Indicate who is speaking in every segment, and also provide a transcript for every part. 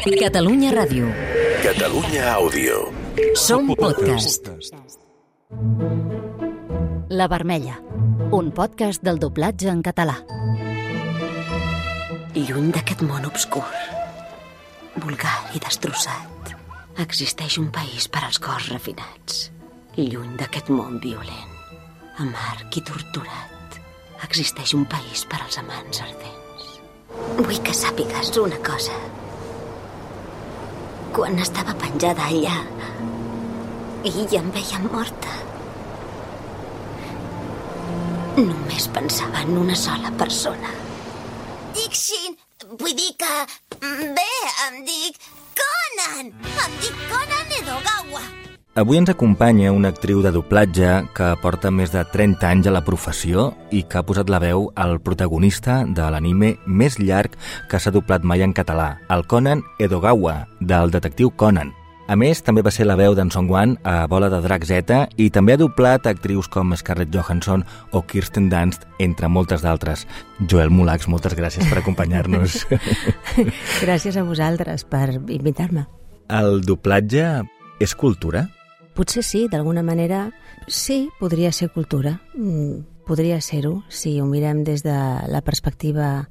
Speaker 1: Catalunya Ràdio.
Speaker 2: Catalunya Àudio.
Speaker 1: Som podcast. La Vermella, un podcast del doblatge en català.
Speaker 3: Lluny d'aquest món obscur, vulgar i destrossat, existeix un país per als cors refinats. Lluny d'aquest món violent, amarg i torturat, existeix un país per als amants ardents. Vull que sàpigues una cosa. Quan estava penjada allà i em veia morta, només pensava en una sola persona.
Speaker 4: Dixin, vull dir que... Bé, em dic Conan! Em dic Conan Edogawa!
Speaker 5: Avui ens acompanya una actriu de doblatge que porta més de 30 anys a la professió i que ha posat la veu al protagonista de l'anime més llarg que s'ha doblat mai en català, el Conan Edogawa, del detectiu Conan. A més, també va ser la veu d'en Song Wan a Bola de Drac Z i també ha doblat actrius com Scarlett Johansson o Kirsten Dunst, entre moltes d'altres. Joel Mulax, moltes gràcies per acompanyar-nos.
Speaker 3: Gràcies a vosaltres per invitar-me.
Speaker 5: El doblatge és cultura?
Speaker 3: Potser sí, d'alguna manera sí, podria ser cultura. Podria ser-ho, si ho mirem des de la perspectiva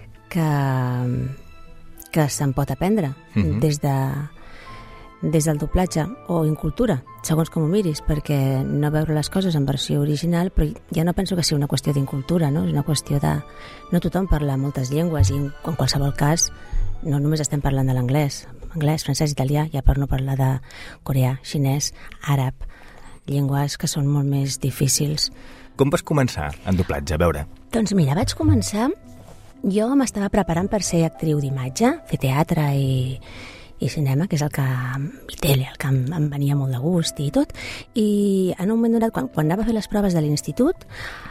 Speaker 3: que se'n pot aprendre, des del doblatge o en cultura, segons com ho miris, perquè no veure les coses en versió original, però ja no penso que sigui una qüestió d'incultura, no? És una qüestió de... No tothom parla moltes llengües i en qualsevol cas no només estem parlant de l'anglès, francès, italià, ja per no parlar de coreà, xinès, àrab, llengües que són molt més difícils.
Speaker 5: Com vas començar en doblatge? A veure.
Speaker 3: Doncs mira, vaig començar... Jo m'estava preparant per ser actriu d'imatge, fer teatre i cinema, que és el que... i tele, el que em venia molt de gust i tot. I en un moment donat, quan anava a fer les proves de l'institut,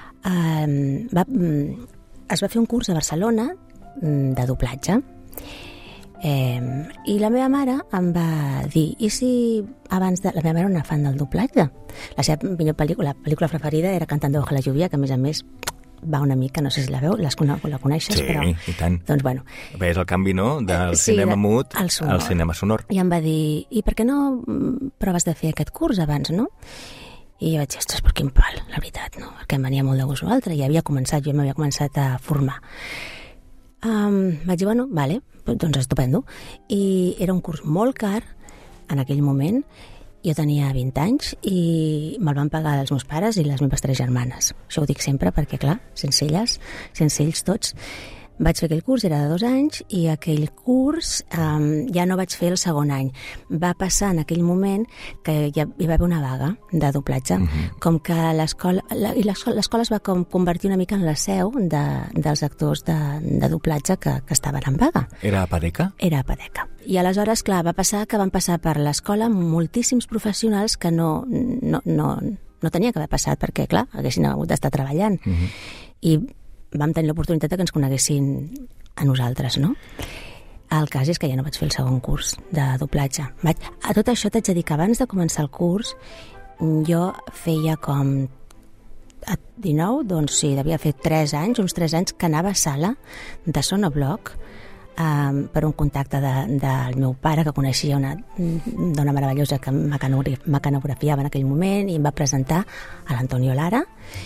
Speaker 3: es va fer un curs a Barcelona de doblatge. I la meva mare em va dir, i si abans de... La meva mare era una fan del doblatge. La seva millor pel·lícula preferida era Cantando bajo la lluvia, que a més va una mica, no sé si la veu, la coneixes,
Speaker 5: sí,
Speaker 3: però...
Speaker 5: Sí, i tant.
Speaker 3: Doncs bueno.
Speaker 5: Bé, és el canvi, no?, del cinema mut al cinema sonor.
Speaker 3: I em va dir, i per què no proves de fer aquest curs abans, no? I jo vaig dir, ostres, per quin pal, la veritat, no? Perquè em venia molt de gust o altre, i jo m'havia començat a formar. Vaig dir, bueno, vale, doncs estupendo. I era un curs molt car en aquell moment. Jo tenia 20 anys i me'l van pagar els meus pares i les meves 3 germanes. Això ho dic sempre perquè, clar, sense ells tots. Vaig fer aquell curs, era de 2 anys, i aquell curs ja no vaig fer el segon any. Va passar en aquell moment que hi va haver una vaga de doblatge, com que l'escola es va convertir una mica en la seu dels actors de doblatge que estaven en vaga.
Speaker 5: Era a Padeca? Era
Speaker 3: a Padeca. I aleshores, clar, va passar que van passar per l'escola moltíssims professionals que no tenia que haver passat, perquè, clar, haguessin hagut d'estar treballant. I vam tenir l'oportunitat que ens coneguessin a nosaltres, no? El cas és que ja no vaig fer el segon curs de doblatge. A tot això t'haig de dir que abans de començar el curs jo feia com a 19, doncs sí, devia fer uns 3 anys que anava a sala de Sonobloc per un contacte del meu pare, que coneixia una dona meravellosa que mecanografiava en aquell moment, i em va presentar a l'Antonio Lara,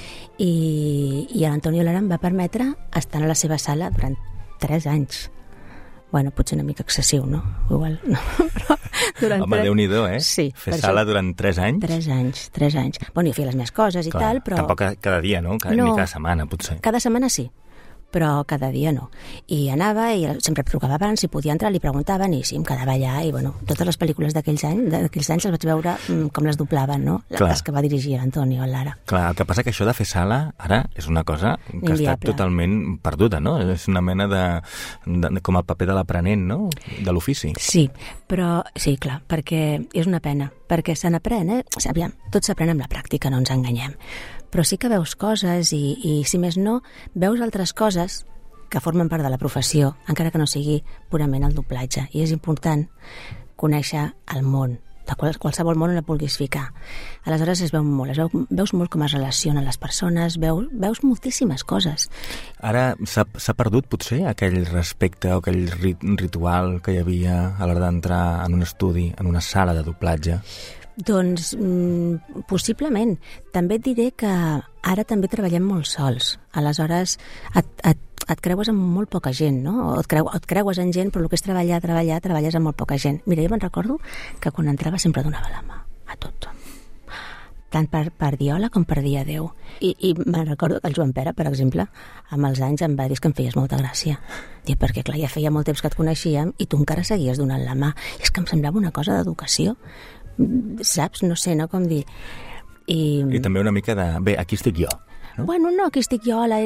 Speaker 3: i l'Antonio Lara em va permetre estar a la seva sala durant 3 anys. Bueno, potser una mica excessiu, no? Igual, no, però durant...
Speaker 5: Home, Déu-n'hi-do, eh?
Speaker 3: Sí.
Speaker 5: Fer sala durant 3 anys?
Speaker 3: 3 anys. Bueno, jo feia les meves coses i tal, però...
Speaker 5: Tampoc cada dia, no? Ni cada setmana, potser.
Speaker 3: Cada setmana sí, però cada dia no. I anava, i sempre trucava abans, si podia entrar, li preguntaven, i sí, em quedava allà, i bueno, totes les pel·lícules d'aquells anys les vaig veure com les doblaven, no? Les que va dirigir l'Antonio Lara.
Speaker 5: Clar, el que passa que això de fer sala, ara, és una cosa que està totalment perduda, no? És una mena de com el paper de l'aprenent, no?, de l'ofici.
Speaker 3: Sí, però, sí, clar, perquè és una pena, perquè se n'aprèn, Aviam, tot s'aprèn amb la pràctica, no ens enganyem. Però sí que veus coses i si més no, veus altres coses que formen part de la professió, encara que no sigui purament el doblatge. I és important conèixer el món de qualsevol món on la vulguis ficar. Aleshores es veu molt, veus molt com es relacionen les persones, veus moltíssimes coses.
Speaker 5: Ara s'ha perdut, potser, aquell respecte o aquell ritual que hi havia a l'hora d'entrar en un estudi, en una sala de doblatge?
Speaker 3: Doncs possiblement. També et diré que ara també treballem molt sols. Aleshores et creues amb molt poca gent, no? O et creues en gent, però el que és treballar, treballes amb molt poca gent. Mira, jo me'n recordo que quan entrava sempre donava la mà a tot. Tant per dir hola com per dir adeu. I me'n recordo que el Joan Pere, per exemple, amb els anys em va dir que em feies molta gràcia. Perquè, clar, ja feia molt temps que et coneixíem i tu encara seguies donant la mà. I és que em semblava una cosa d'educació. Saps? No sé, no com dir... I
Speaker 5: també una mica de... Bé, aquí estic jo. No?
Speaker 3: Bueno, no, aquí estic jo, hola,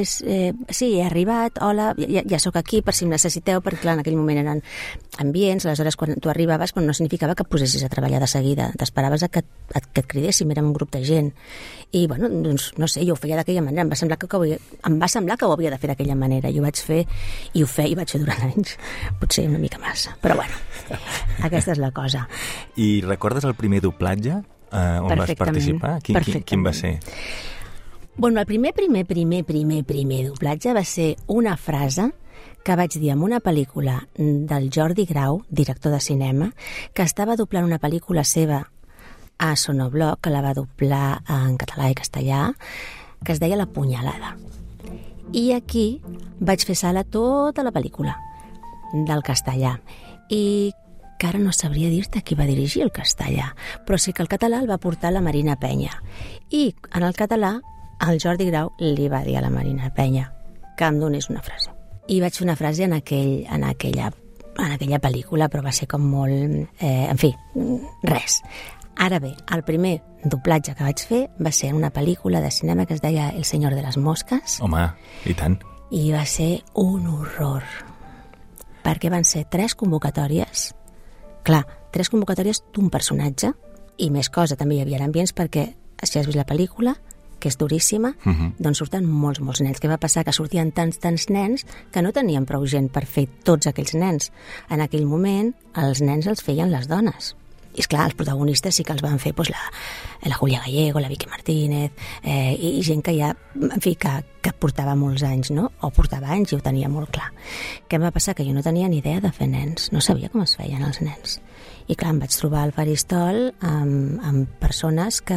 Speaker 3: sí, he arribat, hola, ja sóc aquí per si em necessiteu, perquè clar, en aquell moment eren ambients, aleshores quan tu arribaves no significava que et posessis a treballar de seguida, t'esperaves que et cridéssim, érem un grup de gent, i bueno, doncs no sé, jo ho feia d'aquella manera, em va semblar que ho havia de fer d'aquella manera, i ho vaig fer, i vaig fer durant anys, potser una mica massa, però bueno, aquesta és la cosa.
Speaker 5: I recordes el primer doblatge on vas participar? Quin va ser?
Speaker 3: Bueno, el primer doblatge va ser una frase que vaig dir en una pel·lícula del Jordi Grau, director de cinema, que estava doblant una pel·lícula seva a Sonobloc, que la va doblar en català i castellà, que es deia La punyalada. I aquí vaig fer sala tota la pel·lícula del castellà. I que ara no sabria dir-te qui va dirigir el castellà, però sí que el català el va portar la Marina Penya. I en el català el Jordi Grau li va dir a la Marina Penya que em donés una frase. I vaig fer una frase en aquella pel·lícula, però va ser com molt... en fi, res. Ara bé, el primer doblatge que vaig fer va ser en una pel·lícula de cinema que es deia El Señor de las Moscas.
Speaker 5: Home, i tant.
Speaker 3: I va ser un horror, perquè van ser 3 convocatòries. Clar, 3 convocatòries d'un personatge i més cosa, també hi havia ambients, perquè si has vist la pel·lícula, que és duríssima, doncs surten molts nens. Què va passar? Que sortien tants nens que no tenien prou gent per fer tots aquells nens. En aquell moment, els nens els feien les dones. I esclar, els protagonistes sí que els van fer doncs, la Julia Gallego, la Vicky Martínez, i gent que ja, en fi, que portava molts anys, no? O portava anys i ho tenia molt clar. Què em va passar? Que jo no tenia ni idea de fer nens, no sabia com es feien els nens. I clar, em vaig trobar al faristol amb persones que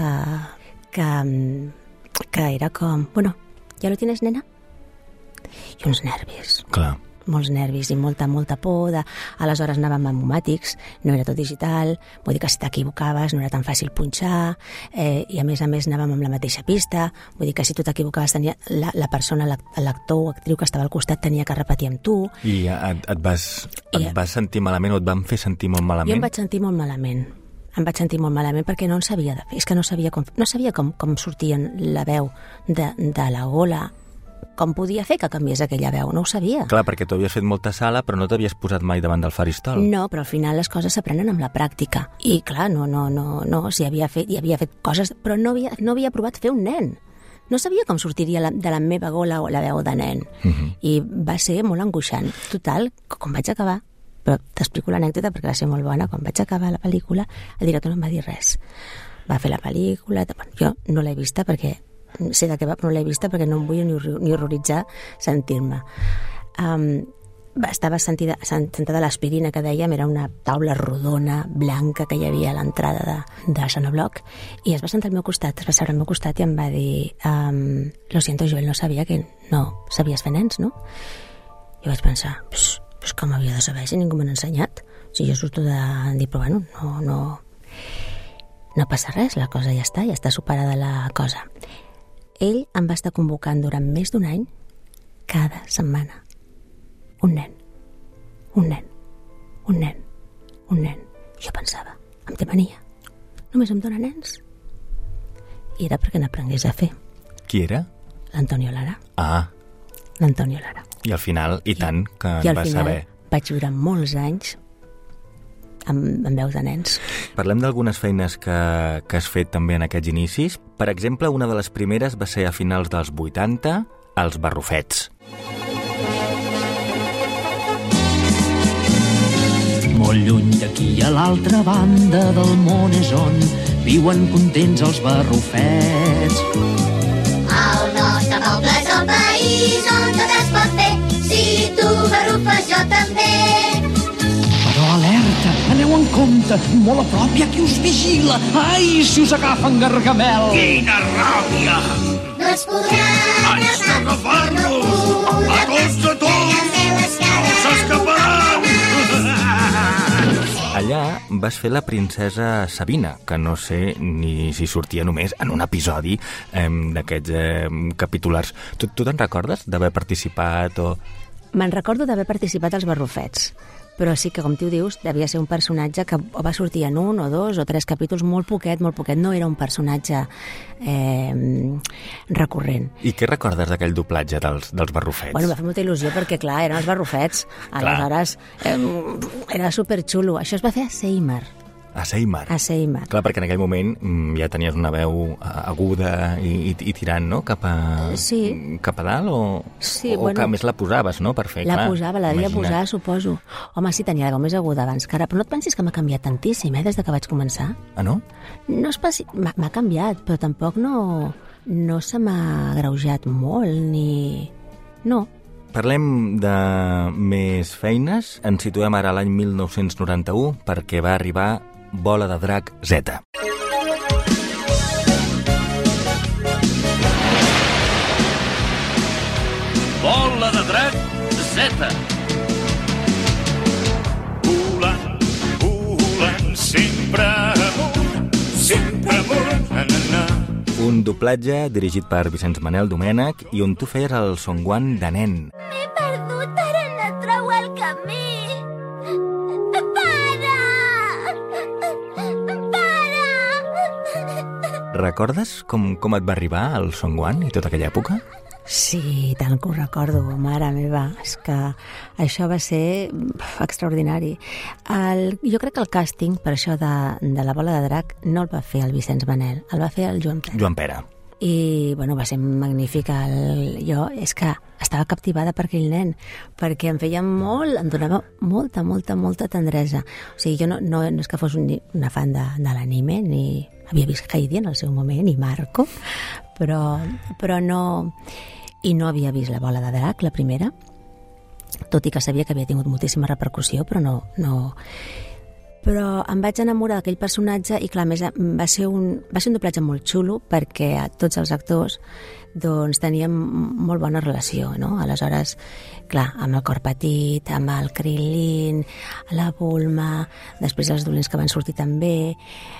Speaker 3: era com, bueno, ¿ya lo tienes, nena? I uns nervis.
Speaker 5: Clar.
Speaker 3: Molts nervis i molta por. Aleshores anàvem amb pneumàtics, no era tot digital, vull dir que si t'equivocaves no era tan fàcil punxar, i a més anàvem amb la mateixa pista, vull dir que si tu t'equivocaves tenia la persona, l'actor o actriu que estava al costat tenia que repetir amb tu.
Speaker 5: I et vas sentir malament o et van fer sentir molt malament?
Speaker 3: Jo em vaig sentir molt malament. Perquè no en sabia de fer. És que no sabia com sortien la veu de la gola, com podia fer que canviés aquella veu, no ho sabia.
Speaker 5: Clar, perquè tu havies fet molta sala, però no t'havies posat mai davant del faristol.
Speaker 3: No, però al final les coses s'aprenen amb la pràctica. I clar, no, si havia fet coses, però no havia provat fer un nen. No sabia com sortiria de la meva gola o la veu de nen. I va ser molt angoixant. Total, quan vaig acabar, però t'explico l'anècdota perquè va ser molt bona, quan vaig acabar la pel·lícula, el director no em va dir res. Va fer la pel·lícula, jo no l'he vista perquè sé de què va, però no l'he vista perquè no em vull ni horroritzar sentir-me. Estava sentada a l'Aspirina, que dèiem, era una taula rodona, blanca, que hi havia a l'entrada de Sonobloc, i es va sentar al meu costat, es va seure al meu costat i em va dir lo siento, Joel, no sabia que no sabies fer nens, no? I vaig pensar, pues com havia de saber si ningú m'ha ensenyat? Si jo surto de dir, però bueno, no passa res, la cosa ja està superada la cosa. Ell em va estar convocant durant més d'1 any, cada setmana. Un nen. Jo pensava, em té mania. Només em dóna nens. I era perquè n'aprengués a fer.
Speaker 5: Qui era?
Speaker 3: L'Antonio Lara.
Speaker 5: Ah.
Speaker 3: L'Antonio Lara.
Speaker 5: I al final, i tant, que en vas saber.
Speaker 3: I al final vaig viure molts anys amb veus de nens.
Speaker 5: Parlem d'algunes feines que has fet també en aquests inicis. Per exemple, una de les primeres va ser a finals dels 80, Els Barrufets.
Speaker 6: Molt lluny d'aquí a l'altra banda del món és on viuen contents els barrufets.
Speaker 4: El nostre poble és el país on tot es pot fer. Si tu barrufes, jo també.
Speaker 6: Però alerta, aneu en compte, molt a prop hi ha qui us vigila. Ai, si us agafen Gargamel!
Speaker 2: Quina ràbia!
Speaker 4: No es podran
Speaker 2: agafar-nos! A tots! S'escaparan!
Speaker 5: Allà vas fer la princesa Sabina, que no sé ni si sortia només en un episodi d'aquests capitulars. Tu te'n recordes d'haver participat o...?
Speaker 3: Me'n recordo d'haver participat als Barrufets, però sí que, com tu dius, devia ser un personatge que o va sortir en 1 o 2 o 3 capítols, molt poquet, no era un personatge recurrent.
Speaker 5: I què recordes d'aquell doblatge dels Barrufets?
Speaker 3: Bueno, va fer molta il·lusió perquè, clar, eren els Barrufets. Aleshores, era superxulo. Això es va fer a Seymour.
Speaker 5: A Seymour.
Speaker 3: A Seymour.
Speaker 5: Clar, perquè en aquell moment ja tenies una veu aguda i tirant, no?, cap a dalt, o que més la posaves, no?, per fer,
Speaker 3: la posava, la devia posar, suposo. Home, sí, tenia la veu més aguda abans que ara, però no et pensis que m'ha canviat tantíssim, des de que vaig començar.
Speaker 5: Ah, no?
Speaker 3: No m'ha canviat, però tampoc no se m'ha agreujat molt, ni... No.
Speaker 5: Parlem de més feines. Ens situem ara a l'any 1991 perquè va arribar Bola de Drac Z.
Speaker 2: Bola de Drac Z. Volant, volant, sempre amunt, na, na, na.
Speaker 5: Un doblatge dirigit per Vicenç Manel Domènech i on tu feies el Son Gohan de nen.
Speaker 4: M'he perdut, ara no trobo el camí.
Speaker 5: Recordes com et va arribar el Son Gohan i tota aquella època?
Speaker 3: Sí, tant que ho recordo, mare meva. És que això va ser extraordinari. Jo crec que el càsting per això de la Bola de Drac no el va fer el Vicenç Manel, el va fer el Joan Pera.
Speaker 5: Joan Pera.
Speaker 3: I, bueno, va ser magnífic. Jo és que estava captivada per aquell nen, perquè em feia molt, em donava molta tendresa. O sigui, jo no és que fos una fan de l'anime, ni havia vist Heidi en el seu moment, i Marco, però no... I no havia vist la Bola de Drac, la primera, tot i que sabia que havia tingut moltíssima repercussió, però no... Però em vaig enamorar d'aquell personatge i, clar, més va ser un doblatge molt xulo perquè tots els actors doncs teníem molt bona relació, no? Aleshores, clar, amb el Cor Petit, amb el Krillin, la Bulma, després els dolents que van sortir també,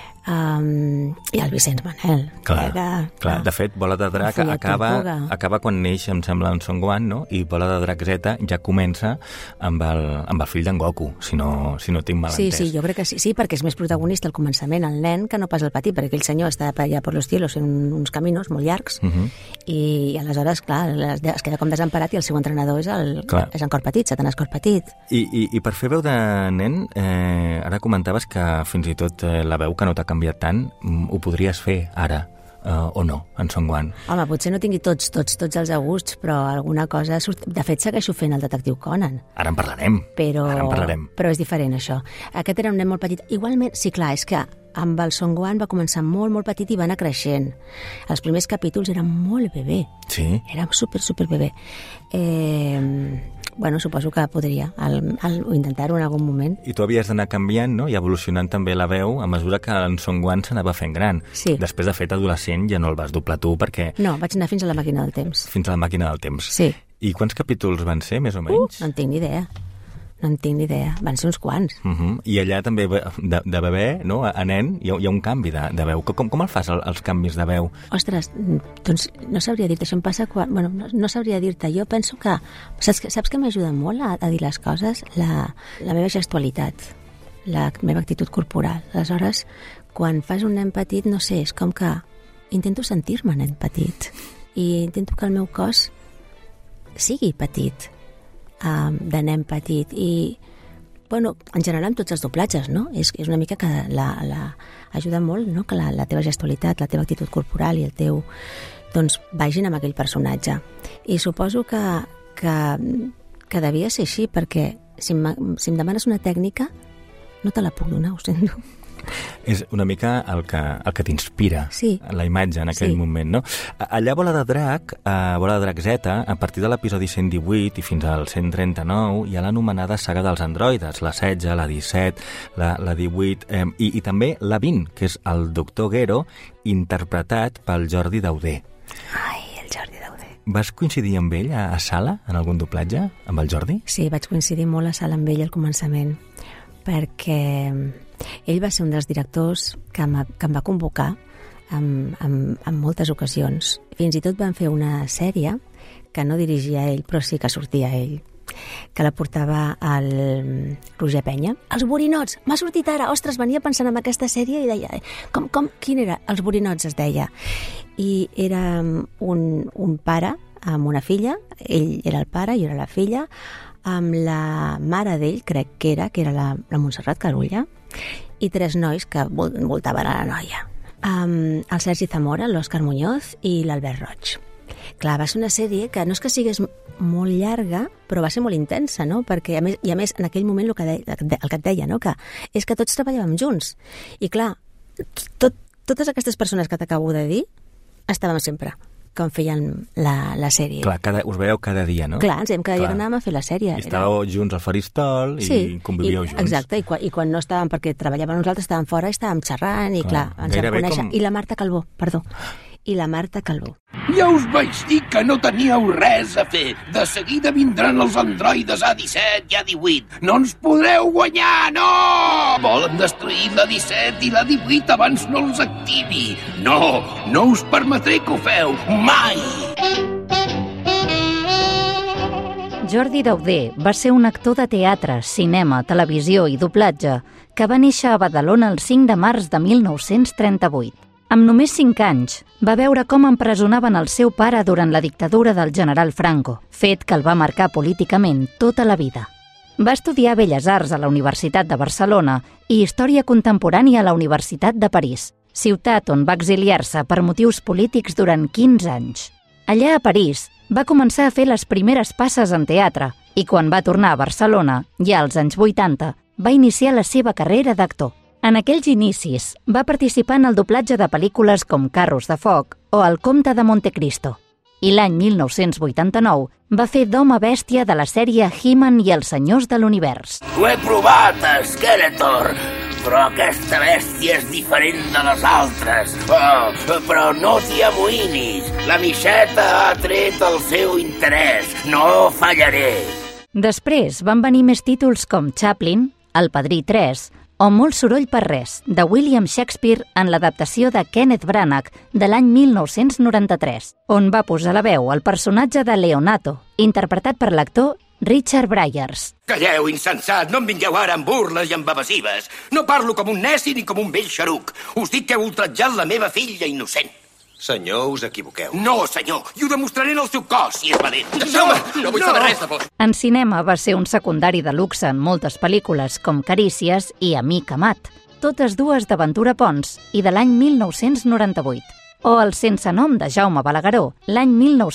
Speaker 3: i el Vicenç Manel.
Speaker 5: Clar. De fet, Bola de Drac acaba quan neix, em sembla, en Son Gohan, no? I Bola de Drac Z ja comença amb el fill d'en Goku, si no tinc mal entès.
Speaker 3: Sí, jo crec que sí, perquè és més protagonista al començament el nen que no pas el petit, perquè aquell senyor està allà per los cielos en uns caminos molt llargs, i aleshores, clar, es queda com desemparat i el seu entrenador és en Cor Petit, Satanàs Cor Petit.
Speaker 5: I per fer veu de nen, ara comentaves que fins i tot la veu que no t'ha canviat tant, ho podries fer ara, o no, en Son Gohan?
Speaker 3: Home, potser no tingui tots els agusts, però alguna cosa... De fet, segueixo fent el detectiu Conan.
Speaker 5: Ara en parlarem.
Speaker 3: Però és diferent, això. Aquest era un nen molt petit. Igualment, sí, clar, és que amb el Son Gohan va començar molt petit i va anar creixent. Els primers capítols eren molt bebè.
Speaker 5: Sí?
Speaker 3: Era super bebè. Bueno, suposo que podria intentar-ho en algun moment.
Speaker 5: I tu havies d'anar canviant, no?, i evolucionant també la veu a mesura que en Son Gohan s'anava fent gran.
Speaker 3: Sí.
Speaker 5: Després, de fet, adolescent ja no el vas doblar tu perquè...
Speaker 3: No, vaig anar fins a la màquina del temps.
Speaker 5: Fins a la màquina del temps.
Speaker 3: Sí.
Speaker 5: I quants capítols van ser, més o menys?
Speaker 3: No en tinc ni idea. Van ser uns quants.
Speaker 5: I allà també, de bebè, no?, a nen, hi ha un canvi de veu. Com el fas, els canvis de veu?
Speaker 3: Ostres, doncs no sabria dir-te. Això em passa quan... Bueno, no sabria dir-te. Jo penso que... Saps que m'ajuda molt a dir les coses? La meva gestualitat, la meva actitud corporal. Aleshores, quan fas un nen petit, no sé, és com que intento sentir-me nen petit i intento que el meu cos sigui petit, de nen petit, i bueno, en general amb tots els doblatges, no? És una mica que ajuda molt, no?, que la teva gestualitat, la teva actitud corporal i el teu, doncs, vagin amb aquell personatge. I suposo que devia ser així, perquè si em demanes una tècnica, no te la puc donar, ho sento.
Speaker 5: És una mica el que t'inspira,
Speaker 3: Sí.
Speaker 5: la imatge en aquell moment, no? Allà Bola de Drac Z, a partir de l'episodi 118 i fins al 139, hi ha l'anomenada saga dels androides, la 16, la 17, la 18, i també la 20, que és el Doctor Gero, interpretat pel Jordi Dauder.
Speaker 3: Ai, el Jordi Dauder.
Speaker 5: Vas coincidir amb ell a sala, en algun doblatge, amb el Jordi?
Speaker 3: Sí, vaig coincidir molt a sala amb ell al començament, perquè ell va ser un dels directors que em va convocar en moltes ocasions. Fins i tot van fer una sèrie que no dirigia ell, però sí que sortia ell, que la portava el Roger Penya. Els Borinots, m'ha sortit ara, ostres, venia pensant en aquesta sèrie i deia, quin era? Els Borinots es deia. I era un pare amb una filla, ell era el pare i era la filla, amb la mare d'ell, crec que era la Montserrat Carulla, i 3 nois que voltaven a la noia. El Sergi Zamora, l'Òscar Muñoz i l'Albert Roig. Clar, va ser una sèrie que no és que sigués molt llarga, però va ser molt intensa, no? Perquè, a més, en aquell moment el que et deia, no? Que és que tots treballàvem junts. I clar, totes aquestes persones que t'acabo de dir estàvem sempre quan feien la sèrie.
Speaker 5: Clar, us veieu cada dia, no?
Speaker 3: Clar, ens cada dia que anàvem a fer la sèrie.
Speaker 5: I estàveu junts al faristol i convivíeu junts.
Speaker 3: Exacte, i quan no estàvem, perquè treballàvem nosaltres, estàvem fora i estàvem xerrant, i clar, ens vam conèixer. I la Marta Calvó, perdó.
Speaker 2: Ja us vaig dir que no teníeu res a fer. De seguida vindran els androides A17 i A18. No ens podreu guanyar, no! Volen destruir la 17 i la 18 abans no els activi. No us permetré que ho feu, mai!
Speaker 7: Jordi Dauder va ser un actor de teatre, cinema, televisió i doblatge que va néixer a Badalona el 5 de març de 1938. Amb només 5 anys, va veure com empresonaven el seu pare durant la dictadura del general Franco, fet que el va marcar políticament tota la vida. Va estudiar Belles Arts a la Universitat de Barcelona i Història Contemporània a la Universitat de París, ciutat on va exiliar-se per motius polítics durant 15 anys. Allà a París va començar a fer les primeres passes en teatre i quan va tornar a Barcelona, ja als anys 80, va iniciar la seva carrera d'actor. En aquells inicis va participar en el doblatge de pel·lícules com Carros de foc o El comte de Montecristo. I l'any 1989 va fer d'home bèstia de la sèrie He-Man i els senyors de l'univers.
Speaker 2: Ho he provat, Skeletor, però aquesta bèstia és diferent de les altres. Però no t'hi amoïnis. La mixeta ha tret el seu interès. No fallaré.
Speaker 7: Després van venir més títols com Chaplin, El Padrí 3 o Molt soroll per res, de William Shakespeare en l'adaptació de Kenneth Branagh de l'any 1993, on va posar la veu al personatge de Leonato, interpretat per l'actor Richard Briers.
Speaker 2: Calleu, insensat, no em vingueu ara amb burles i amb evasives. No parlo com un neci ni com un vell xaruc. Us dic que heu ultratjat la meva filla innocent.
Speaker 8: Senyor, us equivoqueu.
Speaker 2: No, senyor, i ho demostraré en el seu cos, si és valent.
Speaker 8: Deixeu-me! No vull saber res de vos.
Speaker 7: En cinema va ser un secundari de luxe en moltes pel·lícules com Carícies i Amic amat, totes dues d'Aventura Pons i de l'any 1998, o El sense nom de Jaume Balagueró, l'any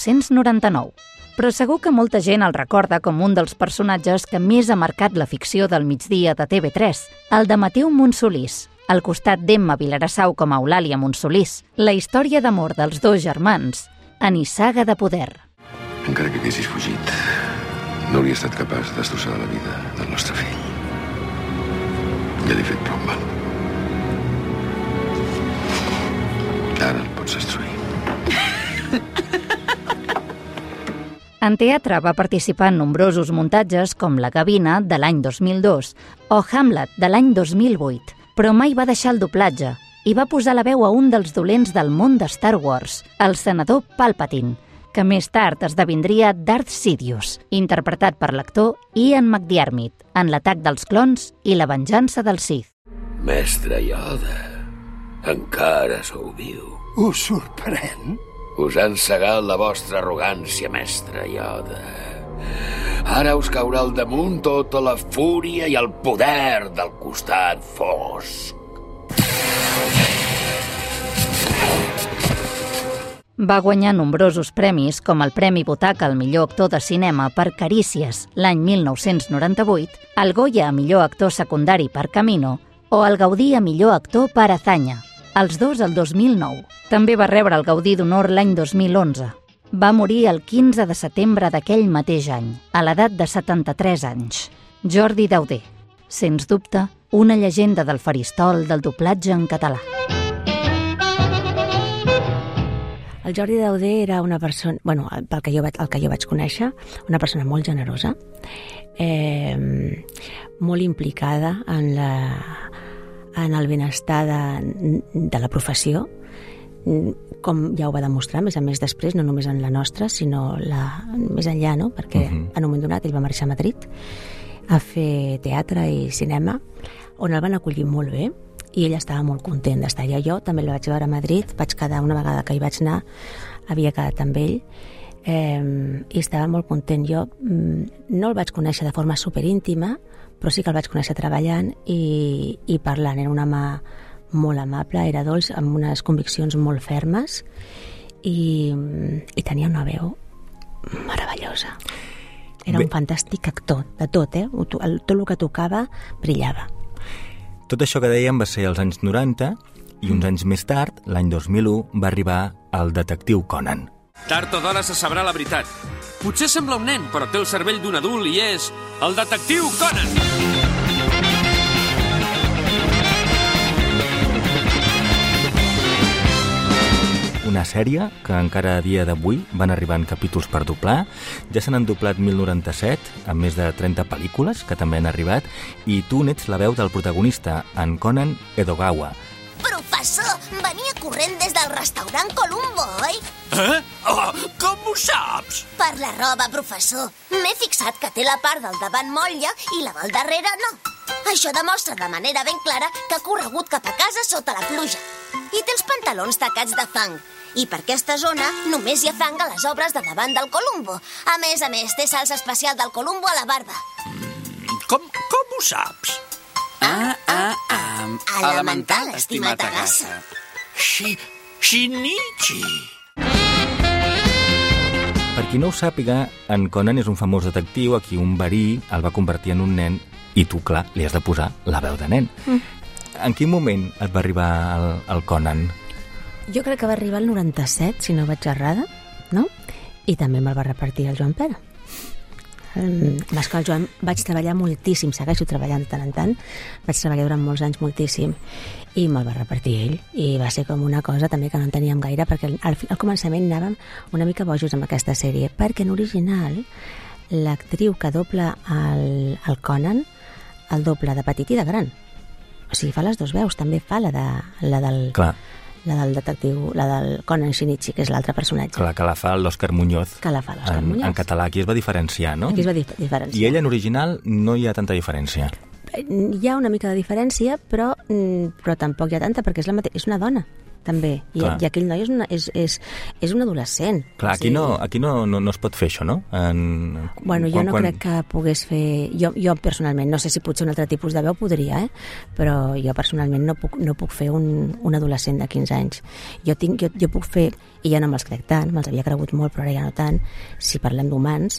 Speaker 7: 1999. Però segur que molta gent el recorda com un dels personatges que més ha marcat la ficció del migdia de TV3, el de Mateu Monsolís, al costat d'Emma Vilarassau com a Eulàlia Monsolís, la història d'amor dels dos germans, a Nissaga de poder.
Speaker 9: Encara que haguessis fugit, no hauria estat capaç de destrossar la vida del nostre fill. Ja l'he fet prou mal. Ara el pots destruir.
Speaker 7: En teatre va participar en nombrosos muntatges com La Gavina, de l'any 2002, o Hamlet, de l'any 2008, però mai va deixar el doblatge i va posar la veu a un dels dolents del món de Star Wars, el senador Palpatine, que més tard esdevindria Darth Sidious, interpretat per l'actor Ian McDiarmid en L'atac dels clons i La venjança del Sith.
Speaker 2: Mestre Yoda, encara sou viu.
Speaker 8: Us sorprèn?
Speaker 2: Us han cegat la vostra arrogància, mestre Yoda. Ara us caurà al damunt tota la fúria i el poder del costat fosc.
Speaker 7: Va guanyar nombrosos premis, com el Premi Butaca al millor actor de cinema per Carícies l'any 1998, el Goya a millor actor secundari per Camino o el Gaudí a millor actor per Azaña, els dos el 2009. També va rebre el Gaudí d'Honor l'any 2011. Va morir el 15 de setembre d'aquell mateix any, a l'edat de 73 anys. Jordi Dauder, sens dubte, una llegenda del faristol del doblatge en català.
Speaker 3: El Jordi Dauder era una persona, bueno, el que jo vaig conèixer, una persona molt generosa, molt implicada en el benestar de la professió, com ja ho va demostrar, a més després, no només en la nostra, sinó més enllà, no? Perquè en un moment donat ell va marxar a Madrid a fer teatre i cinema, on el van acollir molt bé, i ell estava molt content d'estar allà. Jo també el vaig veure a Madrid, vaig quedar una vegada que hi vaig anar, havia quedat amb ell, i estava molt content. Jo no el vaig conèixer de forma superíntima, però sí que el vaig conèixer treballant i parlant. Era un home molt amable, era dolç, amb unes conviccions molt fermes, i tenia una veu meravellosa. Era un fantàstic actor, de tot, tot el que tocava brillava.
Speaker 5: Tot això que dèiem va ser als anys 90 i uns anys més tard, l'any 2001, va arribar el detectiu Conan.
Speaker 10: Tard o d'hora se sabrà la veritat. Potser sembla un nen, però té el cervell d'un adult i és el detectiu Conan.
Speaker 5: Una sèrie que encara a dia d'avui van arribant capítols per doblar. Ja se n'han doblat 1097, amb més de 30 pel·lícules que també han arribat, i tu n'ets la veu del protagonista, en Conan Edogawa.
Speaker 4: Professor, venia corrent des del restaurant Columbo, oi?
Speaker 10: Oh, com ho saps?
Speaker 4: Per la roba, professor. M'he fixat que té la part del davant molla i la del darrere no. Això demostra de manera ben clara que ha corregut cap a casa sota la pluja. I té els pantalons tacats de fang. I per aquesta zona només hi ha fang a les obres de davant del Columbo. A més, té salsa especial del Columbo a la barba.
Speaker 10: Com ho saps?
Speaker 4: Elemental, estimat Agassa.
Speaker 10: Shinichi.
Speaker 5: Per qui no ho sàpiga, en Conan és un famós detectiu a qui un verí el va convertir en un nen i tu, clar, li has de posar la veu de nen. En quin moment et va arribar el Conan?
Speaker 3: Jo crec que va arribar el 97, si no vaig errada, no? I també me'l va repartir el Joan Pere. Vas que el Joan vaig treballar moltíssim, segueixo treballant de tant en tant, vaig treballar durant molts anys moltíssim, i me'l va repartir ell, i va ser com una cosa també que no enteníem gaire, perquè al començament anàvem una mica bojos amb aquesta sèrie, perquè en original l'actriu que dobla el Conan el doble de petit i de gran. O sigui, fa les dues veus, també fa la del... Clar. La del detectiu, la del Conan Shinichi, que és l'altre personatge.
Speaker 5: Clar, que la fa l'Òscar Muñoz.
Speaker 3: Que la fa l'Òscar Muñoz.
Speaker 5: En català, aquí es va diferenciar, no?
Speaker 3: Aquí es va diferenciar.
Speaker 5: I ella en original no hi ha tanta diferència.
Speaker 3: Hi ha una mica de diferència, però tampoc hi ha tanta, perquè és una dona, també. I aquell noi és un adolescent.
Speaker 5: Clar, aquí no es pot fer això, no?
Speaker 3: Bueno, jo no crec que pogués fer... Jo personalment, no sé si potser un altre tipus de veu podria, però jo personalment no puc fer un adolescent de 15 anys. Jo puc fer, i ja no me'ls crec tant, me'ls havia cregut molt, però ara ja no tant, si parlem d'humans,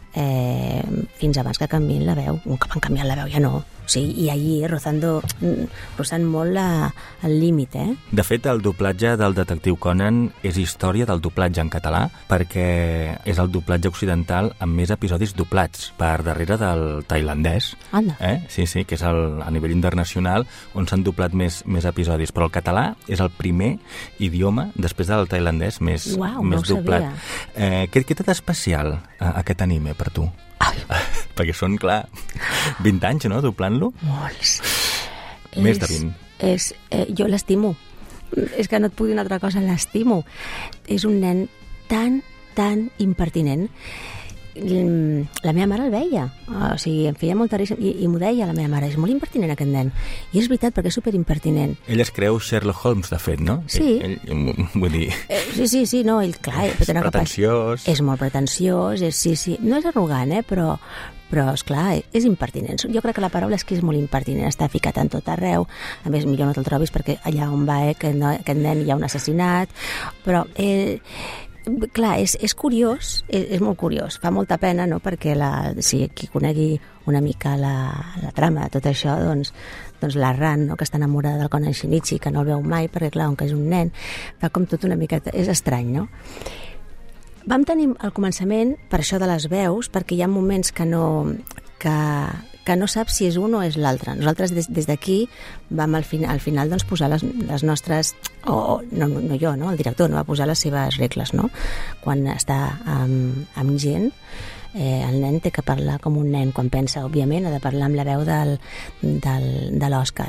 Speaker 3: fins abans que canviïn la veu. Un cop han canviat la veu ja no. O sigui, i allí rozant molt el límit,
Speaker 5: De fet, el doblatge del detectiu Conan és història del doblatge en català, perquè és el doblatge occidental amb més episodis doblats, per darrere del tailandès.
Speaker 3: Anda.
Speaker 5: Sí, que és a nivell internacional on s'han doblat més episodis, però el català és el primer idioma, després del tailandès, més doblat. Què té d'especial aquest anime per tu? Perquè són, clar, 20 anys, no?, doblant-lo?
Speaker 3: Molts.
Speaker 5: Més de 20.
Speaker 3: Jo l'estimo. És que no et puc dir una altra cosa, l'estimo. És un nen tan impertinent la meva mare el veia, o sigui, em feia molta risa, i m'ho deia la meva mare, és molt impertinent aquest nen, i és veritat perquè és superimpertinent.
Speaker 5: Ell es creu Sherlock Holmes, de fet, no?
Speaker 3: Sí.
Speaker 5: Vull dir...
Speaker 3: Sí, no, ell, clar...
Speaker 5: És pretensiós.
Speaker 3: És molt pretensiós, sí, no és arrogant, però esclar, és impertinent. Jo crec que la paraula és que és molt impertinent, està ficat en tot arreu, a més millor no te'l trobis perquè allà on va aquest nen hi ha un assassinat, però clar, és curiós, és molt curiós, fa molta pena, no?, perquè si qui conegui una mica la trama de tot això, doncs la Ran, no?, que està enamorada del Conan Shinichi, que no el veu mai, perquè clar, com que és un nen, fa com tot una miqueta, és estrany, no? Vam tenir al començament, per això de les veus, perquè hi ha moments que no saps si és un o és l'altre. Nosaltres des d'aquí vam al final doncs, posar les nostres... no jo, no? El director no va posar les seves regles, no? Quan està amb gent, el nen té que parlar com un nen. Quan pensa, òbviament, ha de parlar amb la veu de l'Òscar.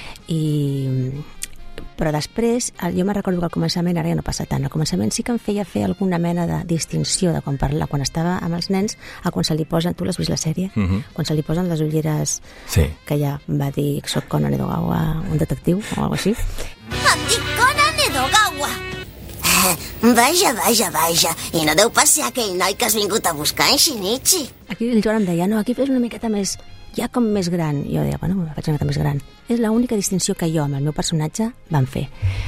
Speaker 3: Però després, jo me'n recordo que al començament, ara ja no passa tant, al començament sí que em feia fer alguna mena de distinció de quan estava amb els nens, a quan se li posen, tu l'has vist la sèrie? Quan se li posen les ulleres, que ja va dir que soc Conan Edogawa, un detectiu o alguna cosa així.
Speaker 4: Em dic Conan Edogawa. Vaja, i no deu passar aquell noi que has vingut a buscar en Shinichi.
Speaker 3: Aquí el Joan em deia, no, aquí fes una miqueta més, ja com més gran. Jo deia, bueno, me faig una mica més gran. És l'única distinció que jo amb el meu personatge vam fer.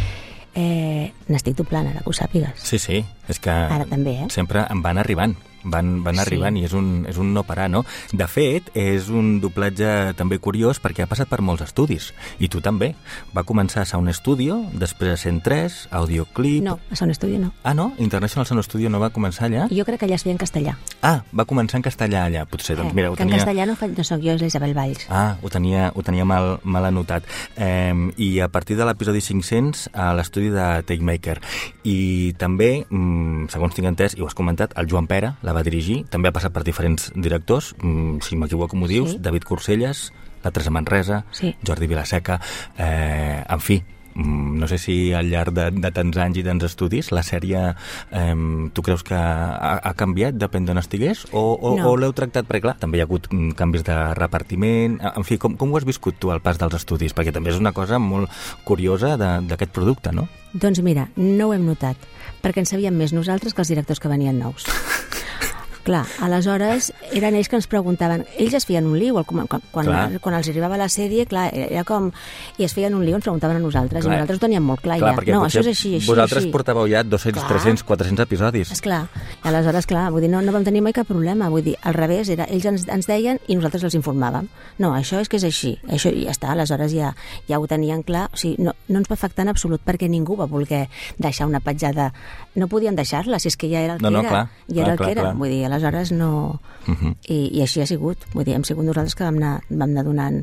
Speaker 3: N'estic doblant, ara que ho sàpigues.
Speaker 5: Sí, és que
Speaker 3: ara també,
Speaker 5: sempre em van arribant. Van arribant i és un no parar, no? De fet, és un doblatge també curiós perquè ha passat per molts estudis. I tu també. Va començar a Sound Studio, després a 103, Audioclip...
Speaker 3: No, a Sound Studio no.
Speaker 5: Ah, no? International Sound Studio no va començar allà?
Speaker 3: Jo crec que allà es feia en castellà.
Speaker 5: Ah, va començar en castellà allà. Potser, doncs mira, ho tenia...
Speaker 3: En castellà no soc jo, és l'Isabel Valls.
Speaker 5: Ah, ho tenia mal anotat. I a partir de l'episodi 500 a l'estudi de Takemaker. I també, segons tinc entès, i ho has comentat, el Joan Pera la va dirigir, també ha passat per diferents directors, si m'equivoco m'ho dius, David Corcelles, la Teresa Manresa, Jordi Vilaseca, en fi, no sé si al llarg de tants anys i tants estudis la sèrie, tu creus que ha canviat, depèn d'on estigués, o l'heu tractat, perquè clar, també hi ha hagut canvis de repartiment, en fi, com ho has viscut tu al pas dels estudis? Perquè també és una cosa molt curiosa d'aquest producte, no?
Speaker 3: Doncs mira, no ho hem notat, perquè en sabíem més nosaltres que els directors que venien nous. Clar, aleshores eren ells que ens preguntaven, ells es feien un lío quan els arribava la sèrie, clar, era com, i es feien un lío, ens preguntaven a nosaltres, i nosaltres ho teníem molt clar, ja, no, això és així,
Speaker 5: vosaltres portàveu ja 200, 300, 400 episodis.
Speaker 3: Esclar, i aleshores, clar, vull dir, no vam tenir mai cap problema, vull dir, al revés, ells ens deien i nosaltres els informàvem, no, això és que és així, això ja està, aleshores ja ho tenien clar, o sigui, no ens va afectar en absolut, perquè ningú va voler deixar una petjada, no podien deixar-la, si és que ja era el que era, vull dir, aleshores no... I així ha sigut. Vull dir, hem sigut nosaltres que vam anar donant